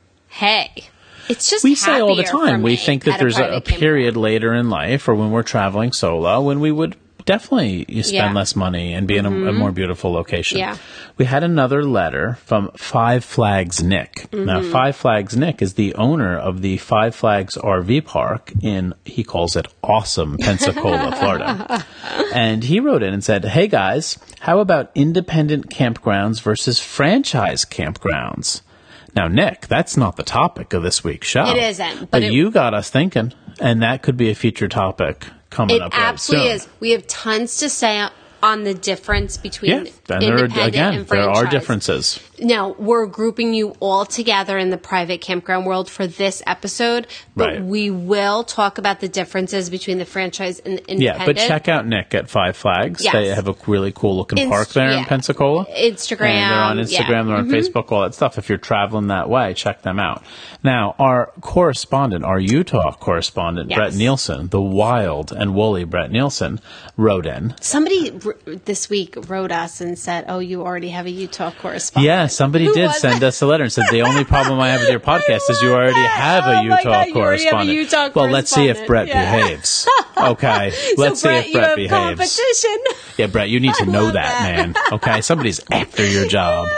hey, it's just We say all the happier for time, we me think that at there's a, a private campground. period later in life or when we're traveling solo when we would definitely you spend Yeah. less money and be in a, a more beautiful location. Yeah. We had another letter from Five Flags Nick. Now, Mm-hmm. Five Flags Nick is the owner of the Five Flags R V Park in, he calls it awesome, Pensacola, Florida. And he wrote in and said, hey guys, how about independent campgrounds versus franchise campgrounds? Now, Nick, that's not the topic of this week's show. It isn't, But, but it- you got us thinking, and that could be a future topic coming It up right absolutely soon. is. We have tons to say on the difference between Yeah, and there are, independent again, and there franchise. are differences. Now, we're grouping you all together in the private campground world for this episode, but Right. we will talk about the differences between the franchise and the Yeah, independent. but check out Nick at Five Flags. Yes. They have a really cool looking Inst- park there in yeah. Pensacola. Instagram, And they're on Instagram, yeah. Mm-hmm. they're on Facebook, all that stuff. If you're traveling that way, check them out. Now, our correspondent, our Utah correspondent, Yes. Brett Nielsen, the wild and woolly Brett Nielsen, wrote in. Somebody r- this week wrote us and said, oh, you already have a Utah correspondent. Yeah, somebody Who did was send it? us a letter and said the only problem I have with your podcast is you already that. have Oh a my Utah God, you already have a correspondent. Utah well, let's see if correspondent. Brett Yeah. behaves. Okay, let's so, see Brett, if you Brett have behaves. competition. Yeah, Brett, you need to I know love that, that. man. Okay, somebody's after your job.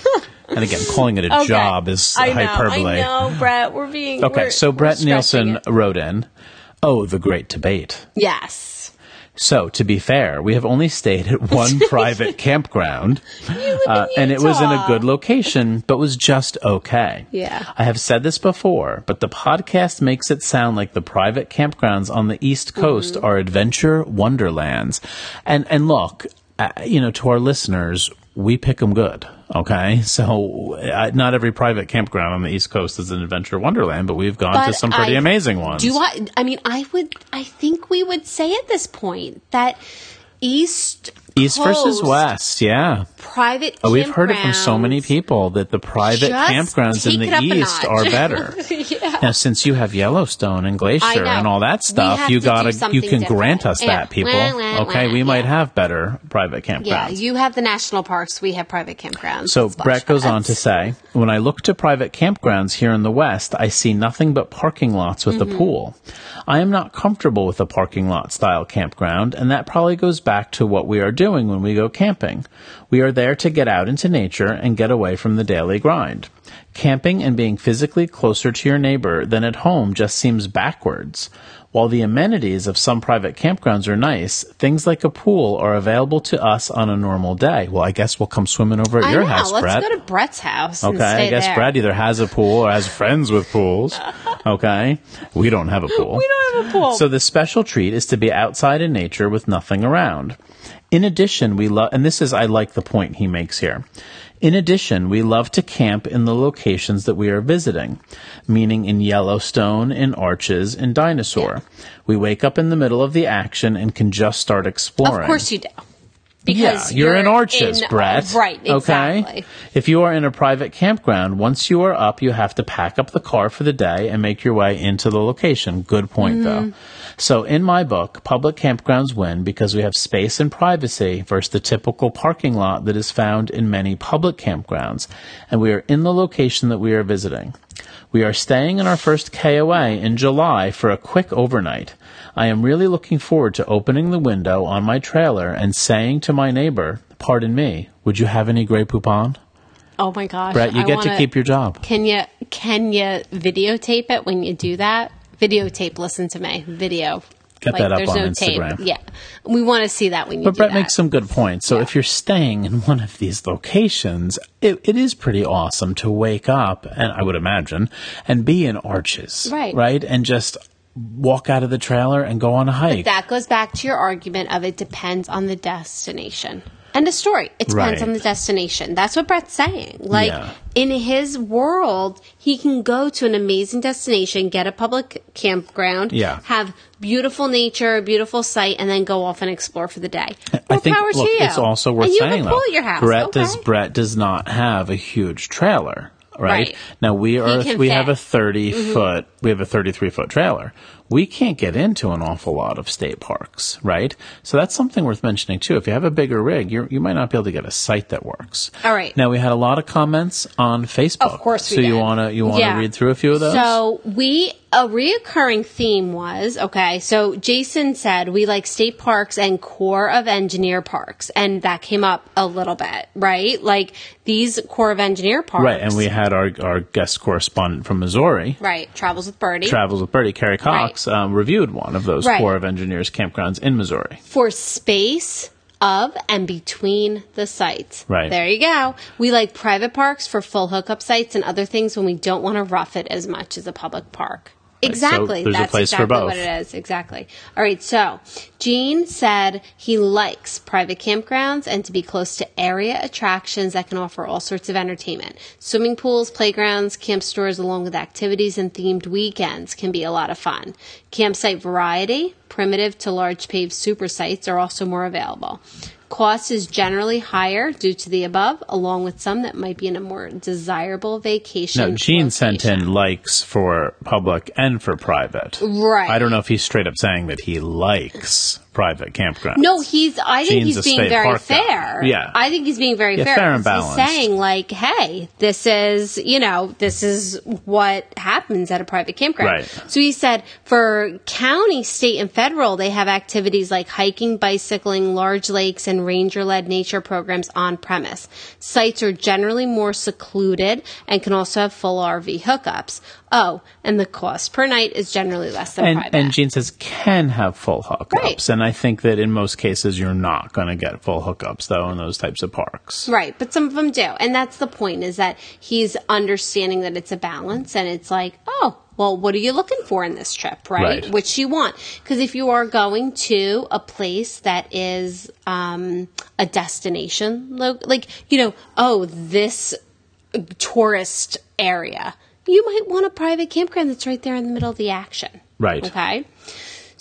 And again, calling it a Okay. job is I know, hyperbole. I know, Brett. We're being Okay, we're- so we're Brett stretching Nielsen it. wrote in, oh, the great debate. Yes. So, to be fair, we have only stayed at one private campground, live uh, in and it was in a Utah. good location, but was just okay. Yeah. I have said this before, but the podcast makes it sound like the private campgrounds on the East Coast Mm-hmm. are adventure wonderlands. And, and look, uh, you know, to our listeners, we pick them good. Okay, so uh, not every private campground on the East Coast is an adventure wonderland, but we've gone But to some pretty I- amazing ones. Do I? I mean, I would. I think we would say at this point that East East Coast versus West, yeah. private Oh, we've heard it from so many campgrounds people that the private just campgrounds in take it the up a East notch. are better. Yeah. Now, since you have Yellowstone and Glacier I know. and all that We stuff, have you to do gotta, you something can grant different. us Yeah. that, people. Wah, wah, Okay, wah. we might Yeah. have better private campgrounds. Yeah, you have the national parks. We have private campgrounds. So Splash Brett goes on pads. to say, when I look to private campgrounds here in the West, I see nothing but parking lots with Mm-hmm. a pool. I am not comfortable with a parking lot style campground, and that probably goes back to what we are doing when we go camping. We are there to get out into nature and get away from the daily grind. Camping and being physically closer to your neighbor than at home just seems backwards. While the amenities of some private campgrounds are nice, things like a pool are available to us on a normal day. Well, I guess we'll come swimming over at I your know. house, Let's Brett. go to Brett's house. And Okay, stay I guess there. Brett either has a pool or has friends with pools. Okay, we don't have a pool. We don't have a pool. So the special treat is to be outside in nature with nothing around. In addition, we love, and this is, I like the point he makes here. In addition, we love to camp in the locations that we are visiting, meaning in Yellowstone, in Arches, in Dinosaur. We wake up in the middle of the action and can just start exploring. Of course you do. Yeah, Because you're, in Arches, in- Brett. Right, exactly. Okay? If you are in a private campground, once you are up, you have to pack up the car for the day and make your way into the location. Good point, Mm-hmm. though. So in my book, public campgrounds win because we have space and privacy versus the typical parking lot that is found in many public campgrounds, and we are in the location that we are visiting. We are staying in our first K O A in July for a quick overnight. I am really looking forward to opening the window on my trailer and saying to my neighbor, pardon me, would you have any Grey Poupon? Oh my gosh. Brett, you I get wanna, to keep your job. Can you can you videotape it when you do that? Videotape, listen to me. Video. Get that up there's on no Instagram. Tape. Yeah. We want to see that when you But do Brett that. makes some good points. So Yeah. if you're staying in one of these locations, it, it is pretty awesome to wake up, and I would imagine, and be in Arches. Right. Right? And just walk out of the trailer and go on a hike. That goes back to your argument of it depends on the destination. End of story. It depends Right. on the destination. That's what Brett's saying. Like, Yeah. in his world, he can go to an amazing destination, get a public campground, Yeah. have beautiful nature, beautiful sight, and then go off and explore for the day. I More think power look, to you. it's also worth and you saying have a pool though. at your house. Brett okay. does Brett does not have a huge trailer, right? Right. Now we are can we fit. have a thirty Mm-hmm. foot we have a thirty-three foot trailer. We can't get into an awful lot of state parks, right? So that's something worth mentioning too. If you have a bigger rig, you you might not be able to get a site that works. All right. Now we had a lot of comments on Facebook. Of course we So you did. wanna you wanna Yeah. read through a few of those? So we a reoccurring theme was okay. So Jason said we like state parks and Corps of Engineer parks, and that came up a little bit, right? Like these Corps of Engineer parks, Right, and we had our our guest correspondent from Missouri. right travels with Birdie Travels with Birdie, Carrie Cox, um, reviewed one of those Right. Corps of Engineers campgrounds in Missouri. for space of and between the sites. Right. There you go. We like private parks for full hookup sites and other things when we don't want to rough it as much as a public park. Exactly. so there's a That's place for exactly both. what it is. Exactly. All right. So Gene said he likes private campgrounds and to be close to area attractions that can offer all sorts of entertainment. Swimming pools, playgrounds, camp stores, along with activities and themed weekends can be a lot of fun. Campsite variety, primitive to large paved super sites are also more available. Cost is generally higher due to the above, along with some that might be in a more desirable vacation. No, Gene sent location. in likes for public and for private. Right. I don't know if he's straight up saying that he likes private campgrounds. No, he's. I think Gene's a he's being state very park guy. fair. Yeah. I think he's being very Yeah, fair. fair and 'cause he's balanced. saying like, "Hey, this is you know, this is what happens at a private campground." Right. So he said for county, state, and federal, they have activities like hiking, bicycling, large lakes, and ranger-led nature programs on premise. Sites are generally more secluded and can also have full R V hookups. Oh, and the cost per night is generally less than And, private. and Gene says can have full hookups. Right. And I think that in most cases you're not going to get full hookups, though, in those types of parks. Right, but some of them do. And that's the point, is that he's understanding that it's a balance and it's like, oh, well, what are you looking for in this trip, right? Right. Which you want. Because if you are going to a place that is um, a destination, lo- like, you know, oh, this tourist area, you might want a private campground that's right there in the middle of the action. Right. Okay.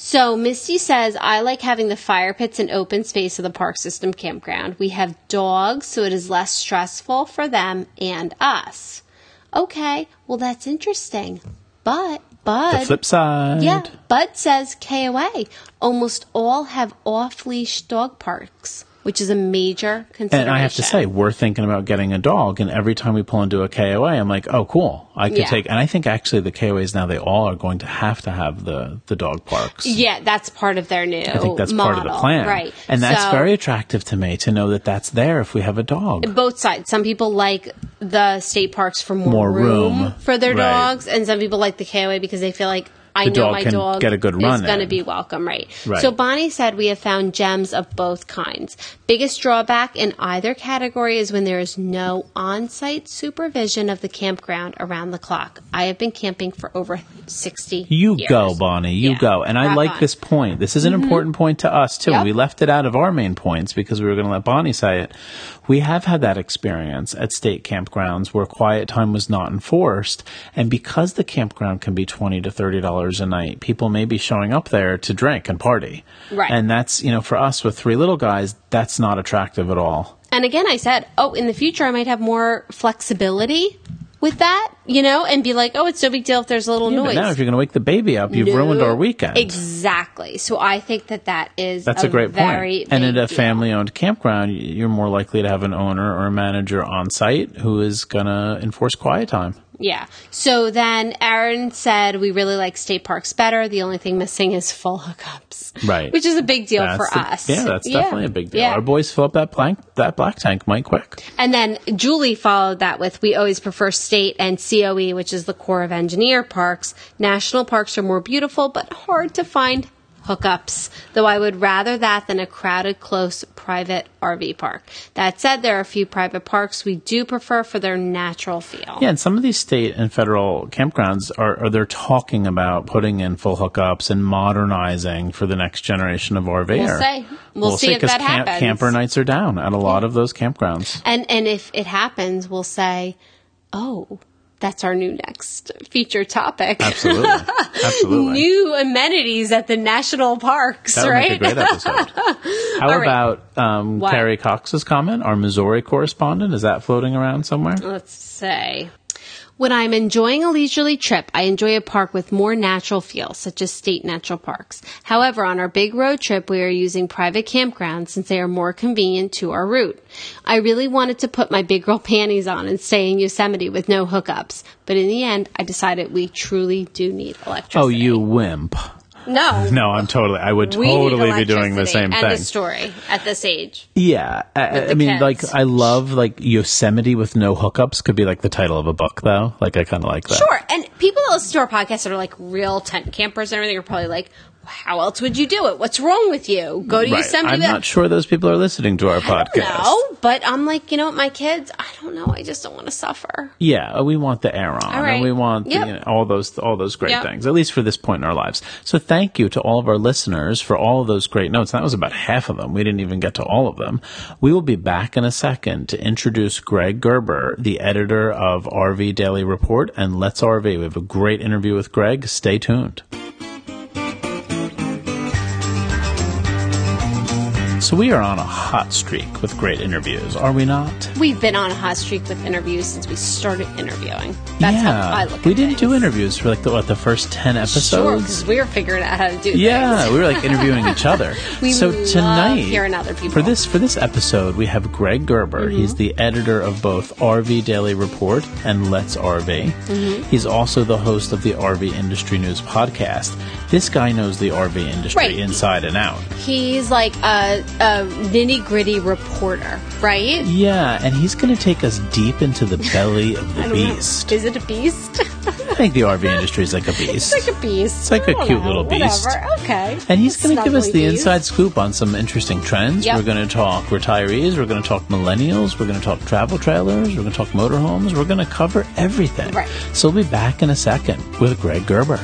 So Misty says, I like having the fire pits and open space of the park system campground. We have dogs, so it is less stressful for them and us. Okay, well, that's interesting. But, Bud... The flip side. Yeah, Bud says K O A. Almost all have off-leash dog parks, which is a major consideration. And I have to say, we're thinking about getting a dog, and every time we pull into a K O A, I'm like, oh, cool. I could Yeah. take, and I think actually the K O As now, they all are going to have to have the, the dog parks. Yeah, that's part of their new I think that's model. part of the plan. Right. And that's So- very attractive to me to know that that's there if we have a dog. Both sides. Some people like the state parks for more, More room, room. for their Right. dogs, and some people like the K O A because they feel like I The know dog my can dog get a good run is going to in. be welcome, right. Right. So Bonnie said we have found gems of both kinds. Biggest drawback in either category is when there is no on-site supervision of the campground around the clock. I have been camping for over sixty You years. go, Bonnie. You Yeah. go. And I Rock like on. this point. This is an important point to us, too. Yep. We left it out of our main points because we were going to let Bonnie say it. We have had that experience at state campgrounds where quiet time was not enforced. And because the campground can be twenty to thirty dollars a night, people may be showing up there to drink and party. Right. And that's, you know, for us with three little guys, that's not attractive at all. And again, I said, oh, in the future, I might have more flexibility with that, you know, and be like, oh, it's no big deal if there's a little Yeah, noise. but now if you're going to wake the baby up, you've No. ruined our weekend. Exactly. So I think that that is That's a, great very point. And big at a deal. family-owned campground, you're more likely to have an owner or a manager on site who is going to enforce quiet time. Yeah. So then Aaron said we really like state parks better. The only thing missing is full hookups. Right. Which is a big deal That's for the- us. Yeah, that's definitely a big deal. Yeah. Our boys fill up that blank, that black tank mighty quick. And then Julie followed that with, we always prefer state and C O E, which is the Corps of Engineer parks. National parks are more beautiful, but hard to find hookups, though I would rather that than a crowded, close, private R V park. That said, there are a few private parks we do prefer for their natural feel. Yeah, and some of these state and federal campgrounds are, are they're talking about putting in full hookups and modernizing for the next generation of R V. We'll see. We'll see if 'cause that camp- happens. Camper nights are down at a lot of those campgrounds. And and if it happens, we'll say, oh, that's our new next feature topic. Absolutely. Absolutely. New amenities at the national parks, That would right? make a great episode. How All right. about um, What? Carrie Cox's comment, our Missouri correspondent? Is that floating around somewhere? Let's say. When I'm enjoying a leisurely trip, I enjoy a park with more natural feel, such as state natural parks. However, on our big road trip, we are using private campgrounds since they are more convenient to our route. I really wanted to put my big girl panties on and stay in Yosemite with no hookups, but in the end, I decided we truly do need electricity. Oh, you wimp. No. No, I'm totally, I would We need totally be doing the electricity same and thing. the story at this age. Yeah. I, With I the mean, kids. like, I love, like, Yosemite with no hookups could be, like, the title of a book, though. Like, I kind of like that. Sure. And people that listen to our podcast that are like real tent campers and everything are probably like, how else would you do it? What's wrong with you? Go to Right. Yosemite. I'm not sure those people are listening to our podcast. No, but I'm like, you know what, my kids, I don't know. I just don't want to suffer. Yeah, we want the air on, All right. and we want Yep. the, you know, all those all those great Yep. things, at least for this point in our lives. So thank you to all of our listeners for all of those great notes. And that was about half of them. We didn't even get to all of them. We will be back in a second to introduce Greg Gerber, the editor of R V Daily Report and Let's R V. We have a great interview with Greg. Stay tuned. So we are on a hot streak with great interviews, are we not? We've been on a hot streak with interviews since we started interviewing. That's yeah, how I look at we didn't do things. interviews for like the, what, the first ten episodes. Sure, because we were figuring out how to do Yeah, things. we were like interviewing each other. We so love tonight, hearing other people. for this for this episode, we have Greg Gerber. Mm-hmm. He's the editor of both R V Daily Report and Let's R V. Mm-hmm. He's also the host of the R V Industry News podcast. This guy knows the R V industry Right. inside and out. He's like a, a nitty gritty reporter, right? Yeah, and he's going to take us deep into the belly of the I don't know. beast. Is it a beast? I think the R V industry is like a beast. It's like a beast. It's like a I don't cute know. little beast. Whatever. Okay. And he's going to give us Snuggly the beast. inside scoop on some interesting trends. Yep. We're going to talk retirees. We're going to talk millennials. We're going to talk travel trailers. We're going to talk motorhomes. We're going to cover everything. Right. So we'll be back in a second with Greg Gerber.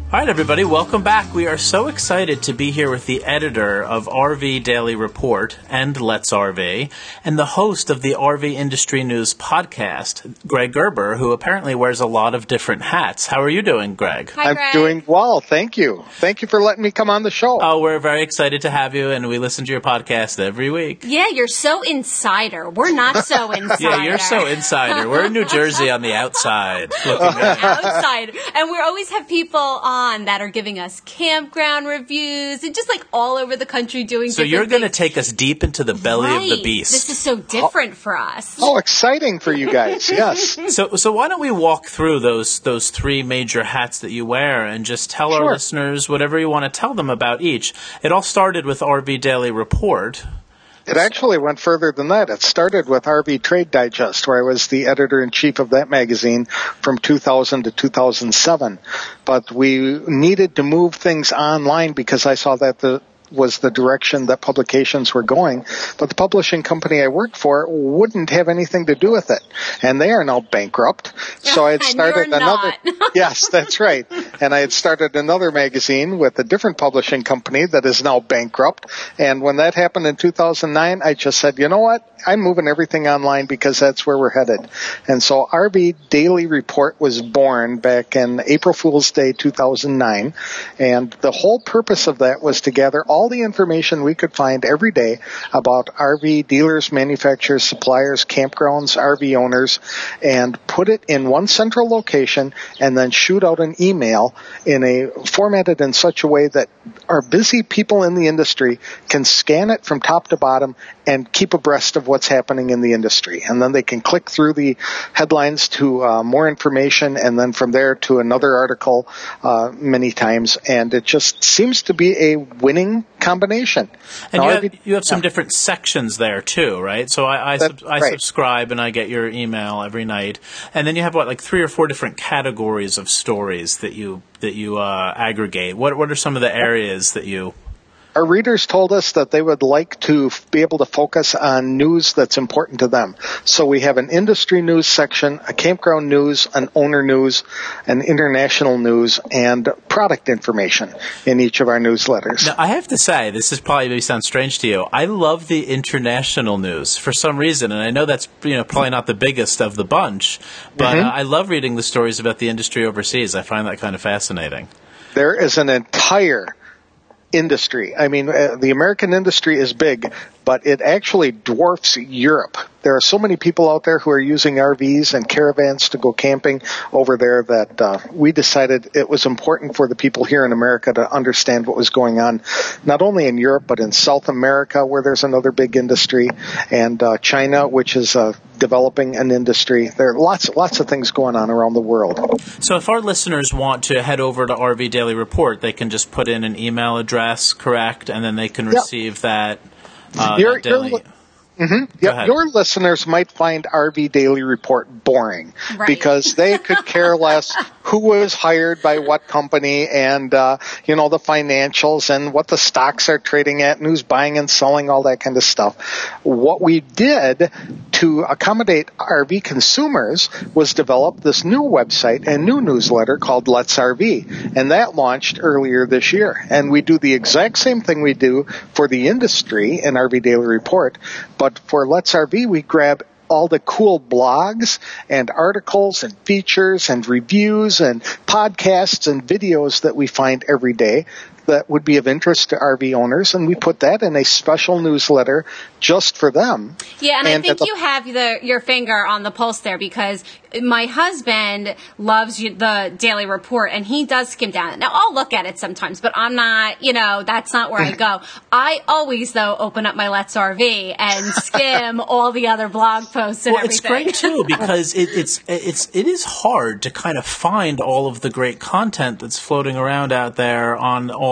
All right, everybody, welcome back. We are so excited to be here with the editor of R V Daily Report and Let's R V, and the host of the R V Industry News podcast, Greg Gerber, who apparently wears a lot of different hats. How are you doing, Greg? Hi, I'm Greg. doing well, thank you. Thank you for letting me come on the show. Oh, we're very excited to have you, and we listen to your podcast every week. Yeah, you're so insider. We're not so insider. Yeah, you're so insider. We're in New Jersey on the outside. Looking at outside. And we always have people on that are giving us campground reviews and just like all over the country doing So different you're going to things. take us deep into the belly Right. of the beast. This is so different for us. Oh, exciting for you guys, yes. So, so why don't we walk through those those three major hats that you wear and just tell our Sure. listeners whatever you want to tell them about each. It all started with R V Daily Report. It actually went further than that. It started with R V Trade Digest, where I was the editor-in-chief of that magazine from two thousand to two thousand seven. But we needed to move things online because I saw that the was the direction that publications were going, but the publishing company I worked for wouldn't have anything to do with it, and they are now bankrupt. So I had And started you're another. not. Yes, that's right. And I had started another magazine with a different publishing company that is now bankrupt. And when that happened in two thousand nine, I just said, you know what? I'm moving everything online because that's where we're headed. And so R V Daily Report was born back in April Fool's Day two thousand nine, and the whole purpose of that was to gather all the information we could find every day about R V dealers, manufacturers, suppliers, campgrounds, R V owners, and put it in one central location and then shoot out an email in a formatted in such a way that our busy people in the industry can scan it from top to bottom and keep abreast of what's happening in the industry. And then they can click through the headlines to uh, more information, and then from there to another article uh, many times. And it just seems to be a winning combination. And Now, you R have, V you have some yeah. different sections there, too, right? So I, I, That's sub, I right. subscribe and I get your email every night. And then you have, what, like three or four different categories of stories that you that you uh, aggregate. What What are some of the areas that you... Our readers told us that they would like to f- be able to focus on news that's important to them. So we have an industry news section, a campground news, an owner news, an international news, and product information in each of our newsletters. Now, I have to say, this is probably maybe sound strange to you. I love the international news for some reason, and I know that's you know probably not the biggest of the bunch, but Mm-hmm. uh, I love reading the stories about the industry overseas. I find that kind of fascinating. There is an entire industry. I mean, uh, the American industry is big, but it actually dwarfs Europe. There are so many people out there who are using R Vs and caravans to go camping over there that uh, we decided it was important for the people here in America to understand what was going on, not only in Europe, but in South America, where there's another big industry, and uh, China, which is uh, developing an industry. There are lots, lots of things going on around the world. So if our listeners want to head over to R V Daily Report, they can just put in an email address, correct? And then they can receive that, uh, You're- that daily... you're- Mm-hmm. Yep. ahead. Your listeners might find R V Daily Report boring Right. because they could care less who was hired by what company and, uh, you know, the financials and what the stocks are trading at and who's buying and selling, all that kind of stuff. What we did to accommodate R V consumers was develop this new website and new newsletter called Let's R V, and that launched earlier this year. And we do the exact same thing we do for the industry in R V Daily Report, but for Let's R V, we grab all the cool blogs and articles and features and reviews and podcasts and videos that we find every day that would be of interest to R V owners, and we put that in a special newsletter just for them. Yeah, and, And I think the- you have the, your finger on the pulse there because my husband loves you, the Daily Report, and he does skim down it. Now, I'll look at it sometimes, but I'm not, you know, that's not where I go. I always, though, open up my Let's R V and skim all the other blog posts and Well, it's everything. great too because it, it's it's it is hard to kind of find all of the great content that's floating around out there on all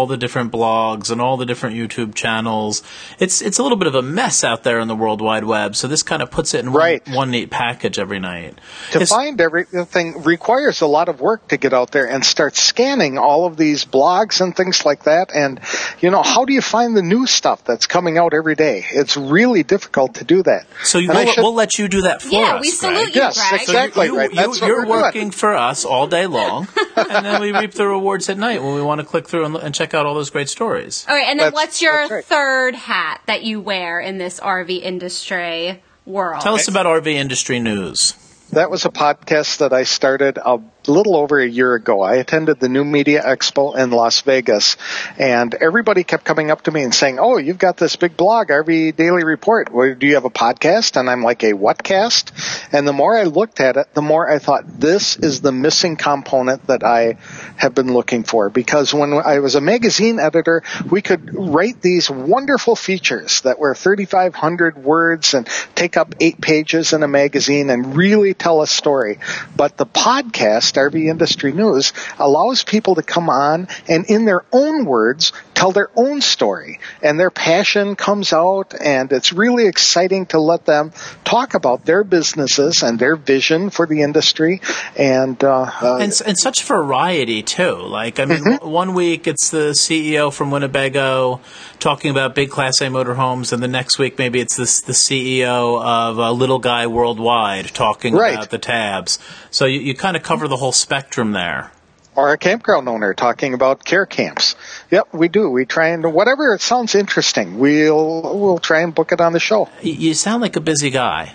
all the different blogs and all the different YouTube channels. It's it's a little bit of a mess out there on the World Wide Web, so this kind of puts it in right. one, one neat package every night. To it's, find everything requires a lot of work to get out there and start scanning all of these blogs and things like that. And, you know, how do you find the new stuff that's coming out every day? It's really difficult to do that. So you, we'll, should, we'll let you do that for yeah, us, we salute Greg. you, yes, Greg. exactly so you, right. You, That's you, you're working doing. for us all day long, and then we reap the rewards at night when we want to click through and, and check out all those great stories. All right, and then That's- what's your right. third hat that you wear in this R V industry world? Tell us about R V industry news. That was a podcast that I started a little over a year ago. I attended the New Media Expo in Las Vegas, and everybody kept coming up to me and saying, oh, you've got this big blog, R V Daily Report. Well, do you have a podcast? And I'm like, a what cast? And the more I looked at it, the more I thought, this is the missing component that I have been looking for. Because when I was a magazine editor, we could write these wonderful features that were thirty-five hundred words and take up eight pages in a magazine and really tell a story. But the podcast, R V Industry News, allows people to come on and in their own words tell their own story, and their passion comes out, and it's really exciting to let them talk about their businesses and their vision for the industry. And uh, uh, and, and such variety too. Like I mean, mm-hmm. w- one week it's the C E O from Winnebago talking about big Class A motorhomes, and the next week maybe it's this, the C E O of uh, Little Guy Worldwide talking right. about the tabs. So you, you kind of cover the whole spectrum there. Or a campground owner talking about care camps. Yep, we do. We try and whatever it sounds interesting, we'll we'll try and book it on the show. You sound like a busy guy.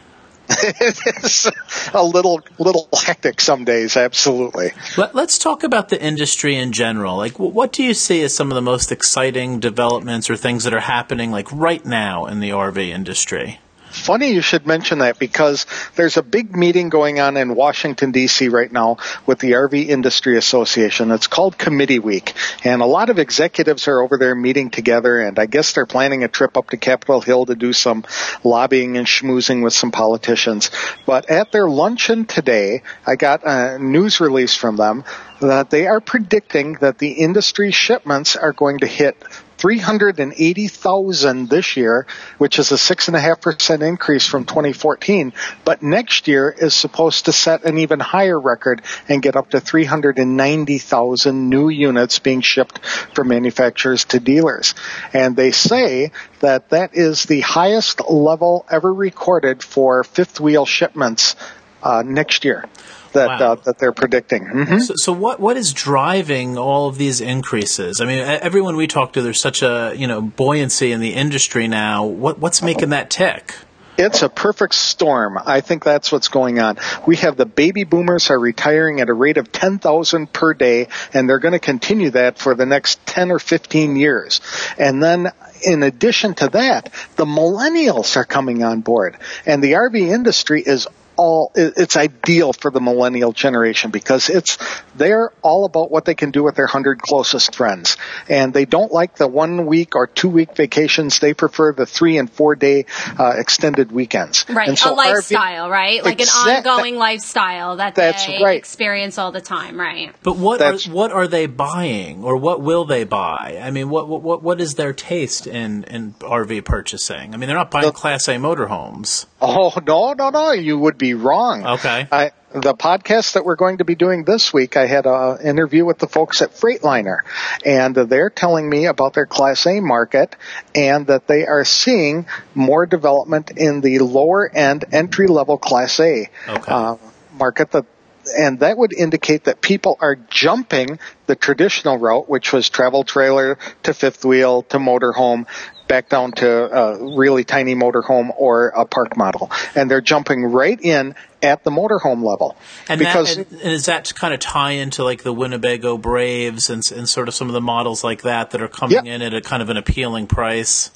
It is a little little hectic some days, absolutely. Let, let's talk about the industry in general. Like, what do you see as some of the most exciting developments or things that are happening, like right now in the R V industry? Funny you should mention that, because there's a big meeting going on in Washington, D C right now with the R V Industry Association. It's called Committee Week, and a lot of executives are over there meeting together, and I guess they're planning a trip up to Capitol Hill to do some lobbying and schmoozing with some politicians. But at their luncheon today, I got a news release from them that they are predicting that the industry shipments are going to hit three hundred eighty thousand this year, which is a six point five percent increase from twenty fourteen. But next year is supposed to set an even higher record and get up to three hundred ninety thousand new units being shipped from manufacturers to dealers. And they say that that is the highest level ever recorded for fifth wheel shipments uh, next year. That wow. uh, that they're predicting. Mm-hmm. So, so what what is driving all of these increases? I mean, everyone we talk to, there's such a you know buoyancy in the industry now. What what's making that tick? It's a perfect storm. I think that's what's going on. We have the baby boomers are retiring at a rate of ten thousand per day, and they're going to continue that for the next ten or fifteen years. And then in addition to that, the millennials are coming on board, and the R V industry is all, it's ideal for the millennial generation because it's, they're all about what they can do with their hundred closest friends. And they don't like the one week or two week vacations. They prefer the three and four day uh, extended weekends. Right. And so a lifestyle, R V, right? Like exact, an ongoing lifestyle that that's they right. experience all the time, right? But what that's, are, what are they buying, or what will they buy? I mean, what what what is their taste in, in R V purchasing? I mean, they're not buying the, Class A motorhomes. Oh, no, no, no. You would be wrong. Okay. I, the podcast that we're going to be doing this week, I had an interview with the folks at Freightliner, and they're telling me about their Class A market and that they are seeing more development in the lower end entry-level Class A okay. uh, market. That, and that would indicate that people are jumping the traditional route, which was travel trailer to fifth wheel to motorhome, back down to a really tiny motorhome or a park model. And they're jumping right in at the motorhome level. And, because that, and, and is that to kind of tie into like the Winnebago Braves and, and sort of some of the models like that that are coming yeah. in at a kind of an appealing price?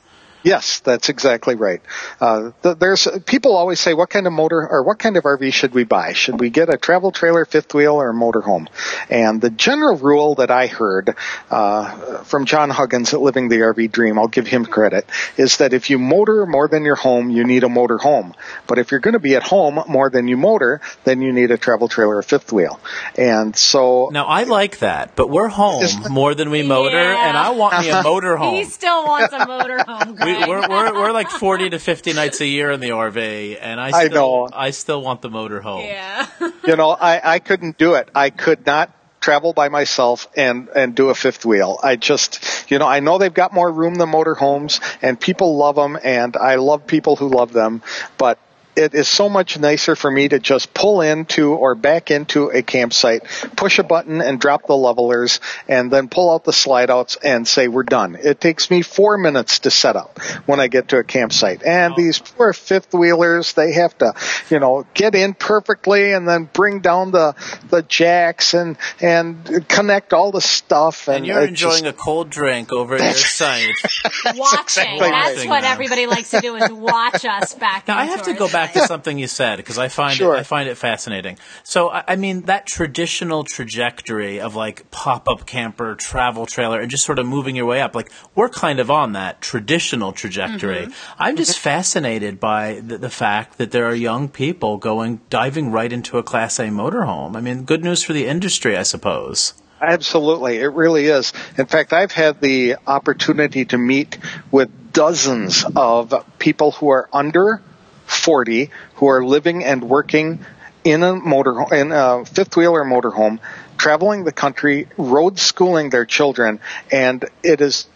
Yes, that's exactly right. Uh, th- there's people always say, what kind of motor or what kind of R V should we buy? Should we get a travel trailer, fifth wheel, or a motorhome? And the general rule that I heard uh, from John Huggins at Living the R V Dream, I'll give him credit, is that if you motor more than your home, you need a motorhome. But if you're going to be at home more than you motor, then you need a travel trailer or fifth wheel. And so now I like that, but we're home more than we motor, Yeah. and I want me a motorhome. He still wants a motorhome. We, we're, we're we're like forty to fifty nights a year in the R V, and I still I know. I still want the motorhome. Yeah. you know, I, I couldn't do it. I could not travel by myself and, and do a fifth wheel. I just, you know, I know they've got more room than motorhomes, and people love them, and I love people who love them, but it is so much nicer for me to just pull into or back into a campsite, push a button and drop the levelers, and then pull out the slide outs and say we're done. It takes me four minutes to set up when I get to a campsite. And Oh. these poor fifth wheelers, they have to, you know, get in perfectly and then bring down the the jacks and and connect all the stuff. And, And you're it enjoying just, a cold drink over at your site. Watching. exactly That's right. what everybody likes to do is watch us back Now I into have to our go back site. to something you said because I find Sure. it I find it fascinating. So I, I mean that traditional trajectory of like pop-up camper, travel trailer, and just sort of moving your way up. Like we're kind of on that traditional trajectory. Mm-hmm. I'm just fascinated by the, the fact that there are young people going diving right into a Class A motorhome. I mean, good news for the industry, I suppose. Absolutely. It really is. In fact, I've had the opportunity to meet with dozens of people who are under forty who are living and working in a motor in a fifth wheel or motorhome, traveling the country, road schooling their children, and it is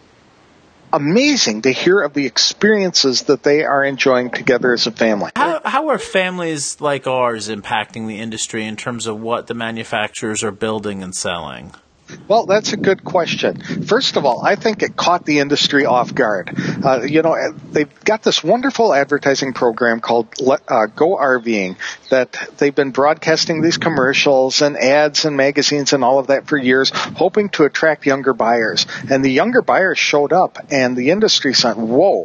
amazing to hear of the experiences that they are enjoying together as a family. How, how are families like ours impacting the industry in terms of what the manufacturers are building and selling? Well, that's a good question. First of all, I think it caught the industry off guard. Uh, you know, they've got this wonderful advertising program called uh, Go RVing that they've been broadcasting these commercials and ads and magazines and all of that for years, hoping to attract younger buyers. And the younger buyers showed up, and the industry said, whoa,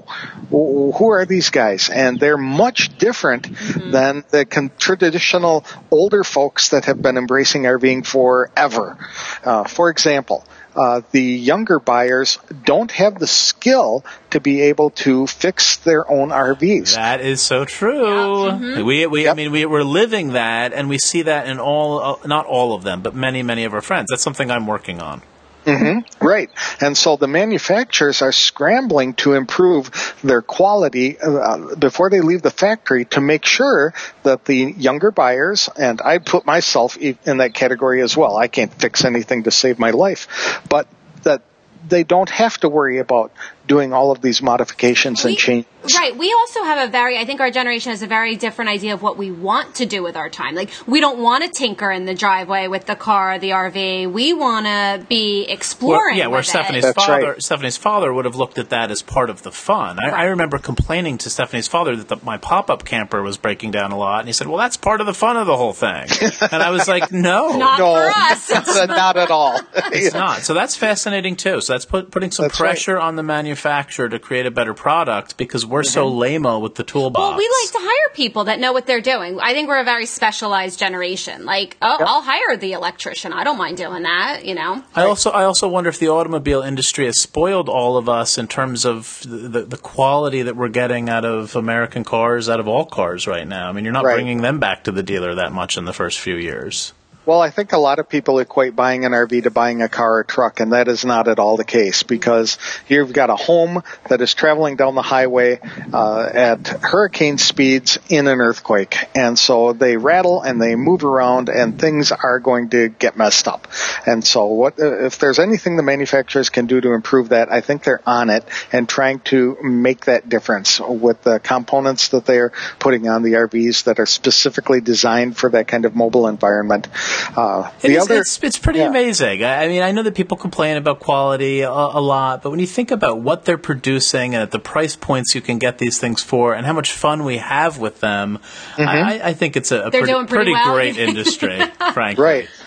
who are these guys? And they're much different mm-hmm. than the con- traditional older folks that have been embracing RVing forever. Uh, For example, uh, the younger buyers don't have the skill to be able to fix their own R Vs. That is so true. Yeah. Mm-hmm. We, we, yep. I mean, we, we're living that, and we see that in all, uh, not all of them, but many, many of our friends. That's something I'm working on. Mm-hmm. Right. And so the manufacturers are scrambling to improve their quality uh, before they leave the factory to make sure that the younger buyers, and I put myself in that category as well. I can't fix anything to save my life, but that they don't have to worry about doing all of these modifications we, and changes. Right. We also have a very, I think our generation has a very different idea of what we want to do with our time. Like, we don't want to tinker in the driveway with the car, the R V. We want to be exploring. Well, yeah, where with Stephanie's it. father, right. Stephanie's father would have looked at that as part of the fun. I, Right. I remember complaining to Stephanie's father that the, my pop-up camper was breaking down a lot, and he said, "Well, that's part of the fun of the whole thing." And I was like, "No, Not No, for us. not at all. it's not." So that's fascinating too. So that's put, putting some That's right. pressure on the manufacturer to create a better product because we're mm-hmm. so lame-o with the toolbox. Well, we like to hire people that know what they're doing. I think we're a very specialized generation. Like, oh, Yep. I'll hire the electrician. I don't mind doing that, you know. I also I also wonder if the automobile industry has spoiled all of us in terms of the, the quality that we're getting out of American cars, out of all cars right now. I mean, you're not Right. bringing them back to the dealer that much in the first few years. Well, I think a lot of people equate buying an R V to buying a car or truck, and that is not at all the case because you've got a home that is traveling down the highway uh, at hurricane speeds in an earthquake. And so they rattle and they move around and things are going to get messed up. And so what if there's anything the manufacturers can do to improve that, I think they're on it and trying to make that difference with the components that they're putting on the R Vs that are specifically designed for that kind of mobile environment. Uh, It the is, other, it's, it's pretty yeah. amazing. I, I mean, I know that people complain about quality a, a lot, but when you think about what they're producing and at the price points you can get these things for and how much fun we have with them, Mm-hmm. I, I think it's a, a They're pretty, doing pretty pretty well. great industry, frankly. Right.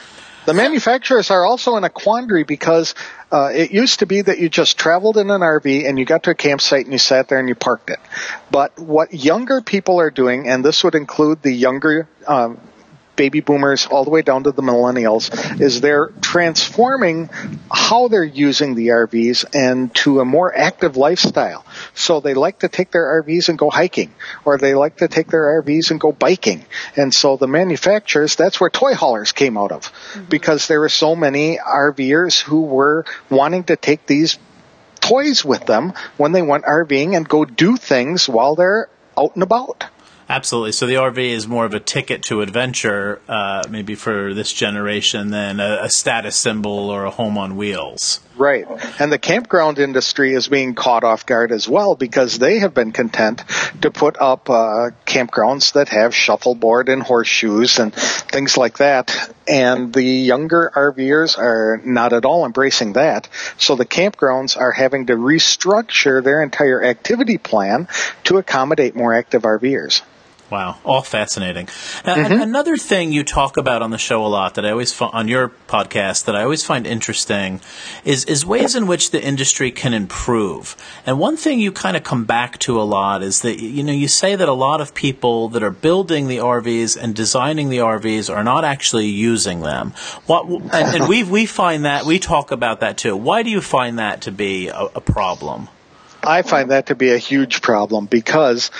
The manufacturers are also in a quandary because uh, it used to be that you just traveled in an R V and you got to a campsite and you sat there and you parked it. But what younger people are doing, and this would include the younger um, baby boomers all the way down to the millennials, is they're transforming how they're using the R Vs and to a more active lifestyle. So they like to take their R Vs and go hiking, or they like to take their R Vs and go biking. And so the manufacturers, that's where toy haulers came out of, mm-hmm. because there were so many RVers who were wanting to take these toys with them when they went RVing and go do things while they're out and about. Absolutely. So the R V is more of a ticket to adventure, uh, maybe for this generation, than a, a status symbol or a home on wheels. Right. And the campground industry is being caught off guard as well, because they have been content to put up uh, campgrounds that have shuffleboard and horseshoes and things like that. And the younger RVers are not at all embracing that. So the campgrounds are having to restructure their entire activity plan to accommodate more active RVers. Wow, all fascinating. Uh, mm-hmm. Another thing you talk about on the show a lot that I always fi- on your podcast that I always find interesting is is ways in which the industry can improve. And one thing you kind of come back to a lot is that, you know, you say that a lot of people that are building the R Vs and designing the R Vs are not actually using them. What and, and we we find that we talk about that too. Why do you find that to be a, a problem? I find that to be a huge problem because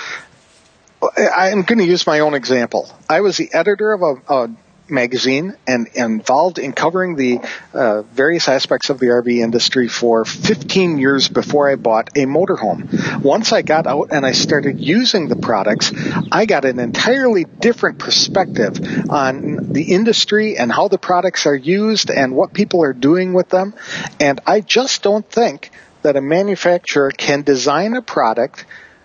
I'm going to use my own example. I was the editor of a, a magazine and, and involved in covering the uh, various aspects of the R V industry for fifteen years before I bought a motorhome. Once I got out and I started using the products, I got an entirely different perspective on the industry and how the products are used and what people are doing with them. And I just don't think that a manufacturer can design a product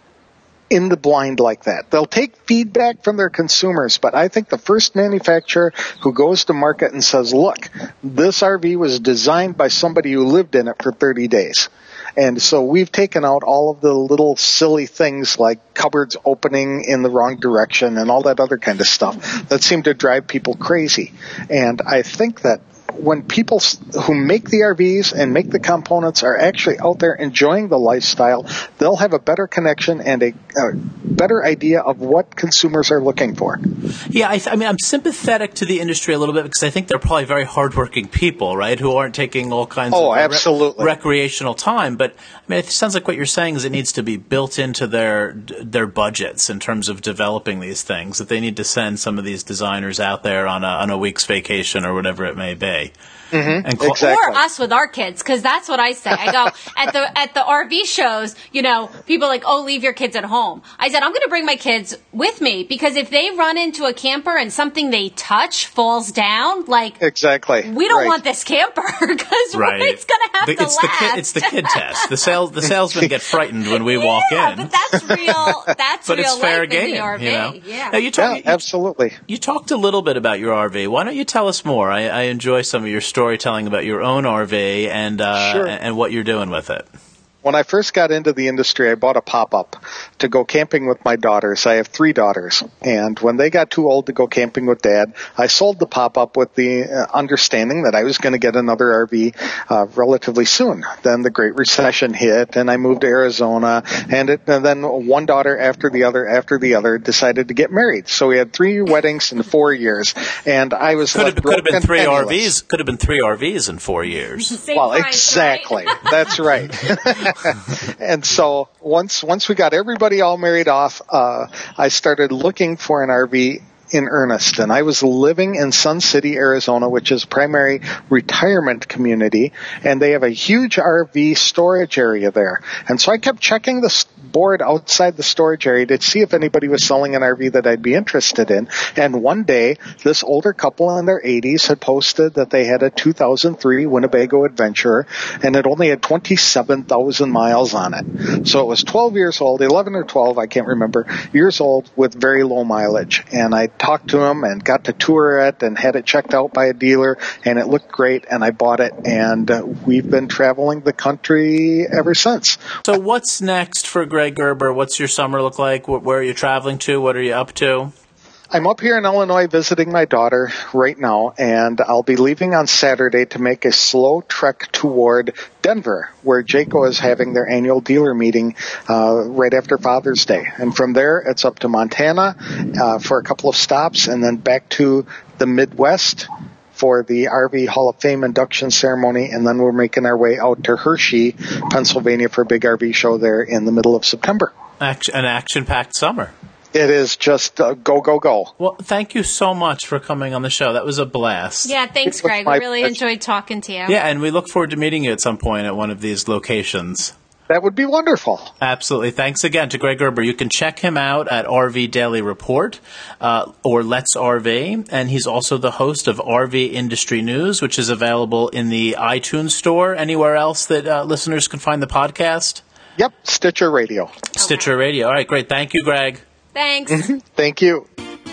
in the blind like that. They'll take feedback from their consumers, but I think the first manufacturer who goes to market and says, look, this R V was designed by somebody who lived in it for thirty days. And so we've taken out all of the little silly things like cupboards opening in the wrong direction and all that other kind of stuff that seem to drive people crazy. And I think that when people who make the R Vs and make the components are actually out there enjoying the lifestyle, they'll have a better connection and a, a better idea of what consumers are looking for. Yeah, I, th- I mean, I'm sympathetic to the industry a little bit because I think they're probably very hardworking people, right, who aren't taking all kinds oh, of absolutely. Re- recreational time. But I mean, it sounds like what you're saying is it needs to be built into their their budgets in terms of developing these things, that they need to send some of these designers out there on a, on a week's vacation or whatever it may be. Mm-hmm. And cl- exactly. Or us with our kids, because that's what I say. I go, at the at the R V shows, you know, people are like, oh, leave your kids at home. I said, I'm going to bring my kids with me, because if they run into a camper and something they touch falls down, like, exactly, we don't right. want this camper, because right. it's going to have the, to it's last. The kid, it's the kid test. The sales the salesmen get frightened when we yeah, walk in. but that's real. That's but real it's fair life game, in the R V. you know? Yeah, now, you talk, yeah you, absolutely. You talked a little bit about your R V. Why don't you tell us more? I, I enjoy some of your storytelling about your own R V and uh, sure. and what you're doing with it. When I first got into the industry, I bought a pop-up to go camping with my daughters. I have three daughters, and when they got too old to go camping with Dad, I sold the pop-up with the uh, understanding that I was going to get another R V uh, relatively soon. Then the Great Recession hit, and I moved to Arizona, and, it, and then one daughter after the other after the other decided to get married. So we had three weddings in four years, and I was could like, have, could have been three penniless. R Vs. Could have been three R Vs in four years. Same well, price, exactly. Right? That's right. And so once once we got everybody all married off, uh, I started looking for an R V in earnest. And I was living in Sun City, Arizona, which is a primary retirement community, and they have a huge R V storage area there. And so I kept checking the board outside the storage area to see if anybody was selling an R V that I'd be interested in. And one day, this older couple in their eighties had posted that they had a two thousand three Winnebago Adventurer, and it only had twenty-seven thousand miles on it. So it was twelve years old, eleven or twelve, I can't remember, years old with very low mileage. And I talked to him and got to tour it and had it checked out by a dealer, and it looked great, and I bought it, and uh, we've been traveling the country ever since. So what's next for Greg Gerber? What's your summer look like? Where are you traveling to? What are you up to? I'm up here in Illinois visiting my daughter right now, and I'll be leaving on Saturday to make a slow trek toward Denver, where Jayco is having their annual dealer meeting uh, right after Father's Day. And from there, it's up to Montana uh, for a couple of stops, and then back to the Midwest for the R V Hall of Fame induction ceremony, and then we're making our way out to Hershey, Pennsylvania for a big R V show there in the middle of September. Action, an action-packed summer. It is just uh, go, go, go. Well, thank you so much for coming on the show. That was a blast. Yeah, thanks, Greg. We really enjoyed talking to you. Yeah, and we look forward to meeting you at some point at one of these locations. That would be wonderful. Absolutely. Thanks again to Greg Gerber. You can check him out at R V Daily Report uh, or Let's R V, and he's also the host of R V Industry News, which is available in the iTunes Store. Anywhere else that uh, listeners can find the podcast? Yep, Stitcher Radio. Stitcher okay. Radio. All right, great. Thank you, Greg. Thanks. Thank you.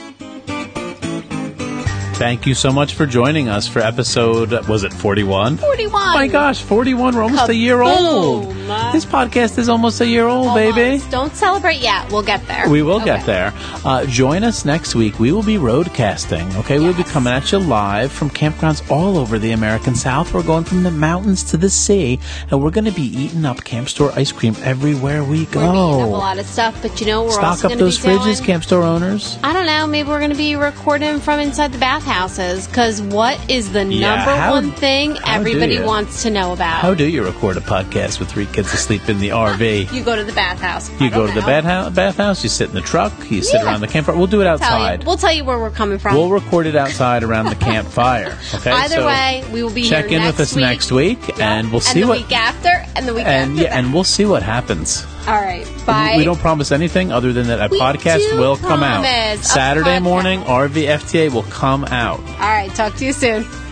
Thank you so much for joining us for episode, was it forty-one? forty-one. Oh my gosh, forty-one. We're almost Kaboom. a year old. This podcast is almost a year old, almost. baby. Don't celebrate yet. We'll get there. We will okay. get there. Uh, join us next week. We will be roadcasting, okay? Yes. We'll be coming at you live from campgrounds all over the American South. We're going from the mountains to the sea, and we're going to be eating up Camp Store ice cream everywhere we go. We're eating up a lot of stuff, but you know, we're Stock also up going to be those fridges, doing, Camp Store owners. I don't know. Maybe we're going to be recording from inside the bathhouses, because what is the yeah, number how, one thing everybody wants to know about? How do you record a podcast with three kids asleep in the R V? You go to the bathhouse. You go to know. the bathhouse, bathhouse, you sit in the truck, you yeah. sit around the campfire. We'll do it outside. Tell we'll tell you where we're coming from. We'll record it outside around the campfire. Okay. Either so way, we will be check here in next with us week. next week, yeah. and we'll and see the what week after, and the week and, after. Yeah, that. and we'll see what happens. All right. Bye. We don't promise anything other than that a we podcast will come out. Promise. Saturday morning, R V F T A will come out. All right. Talk to you soon.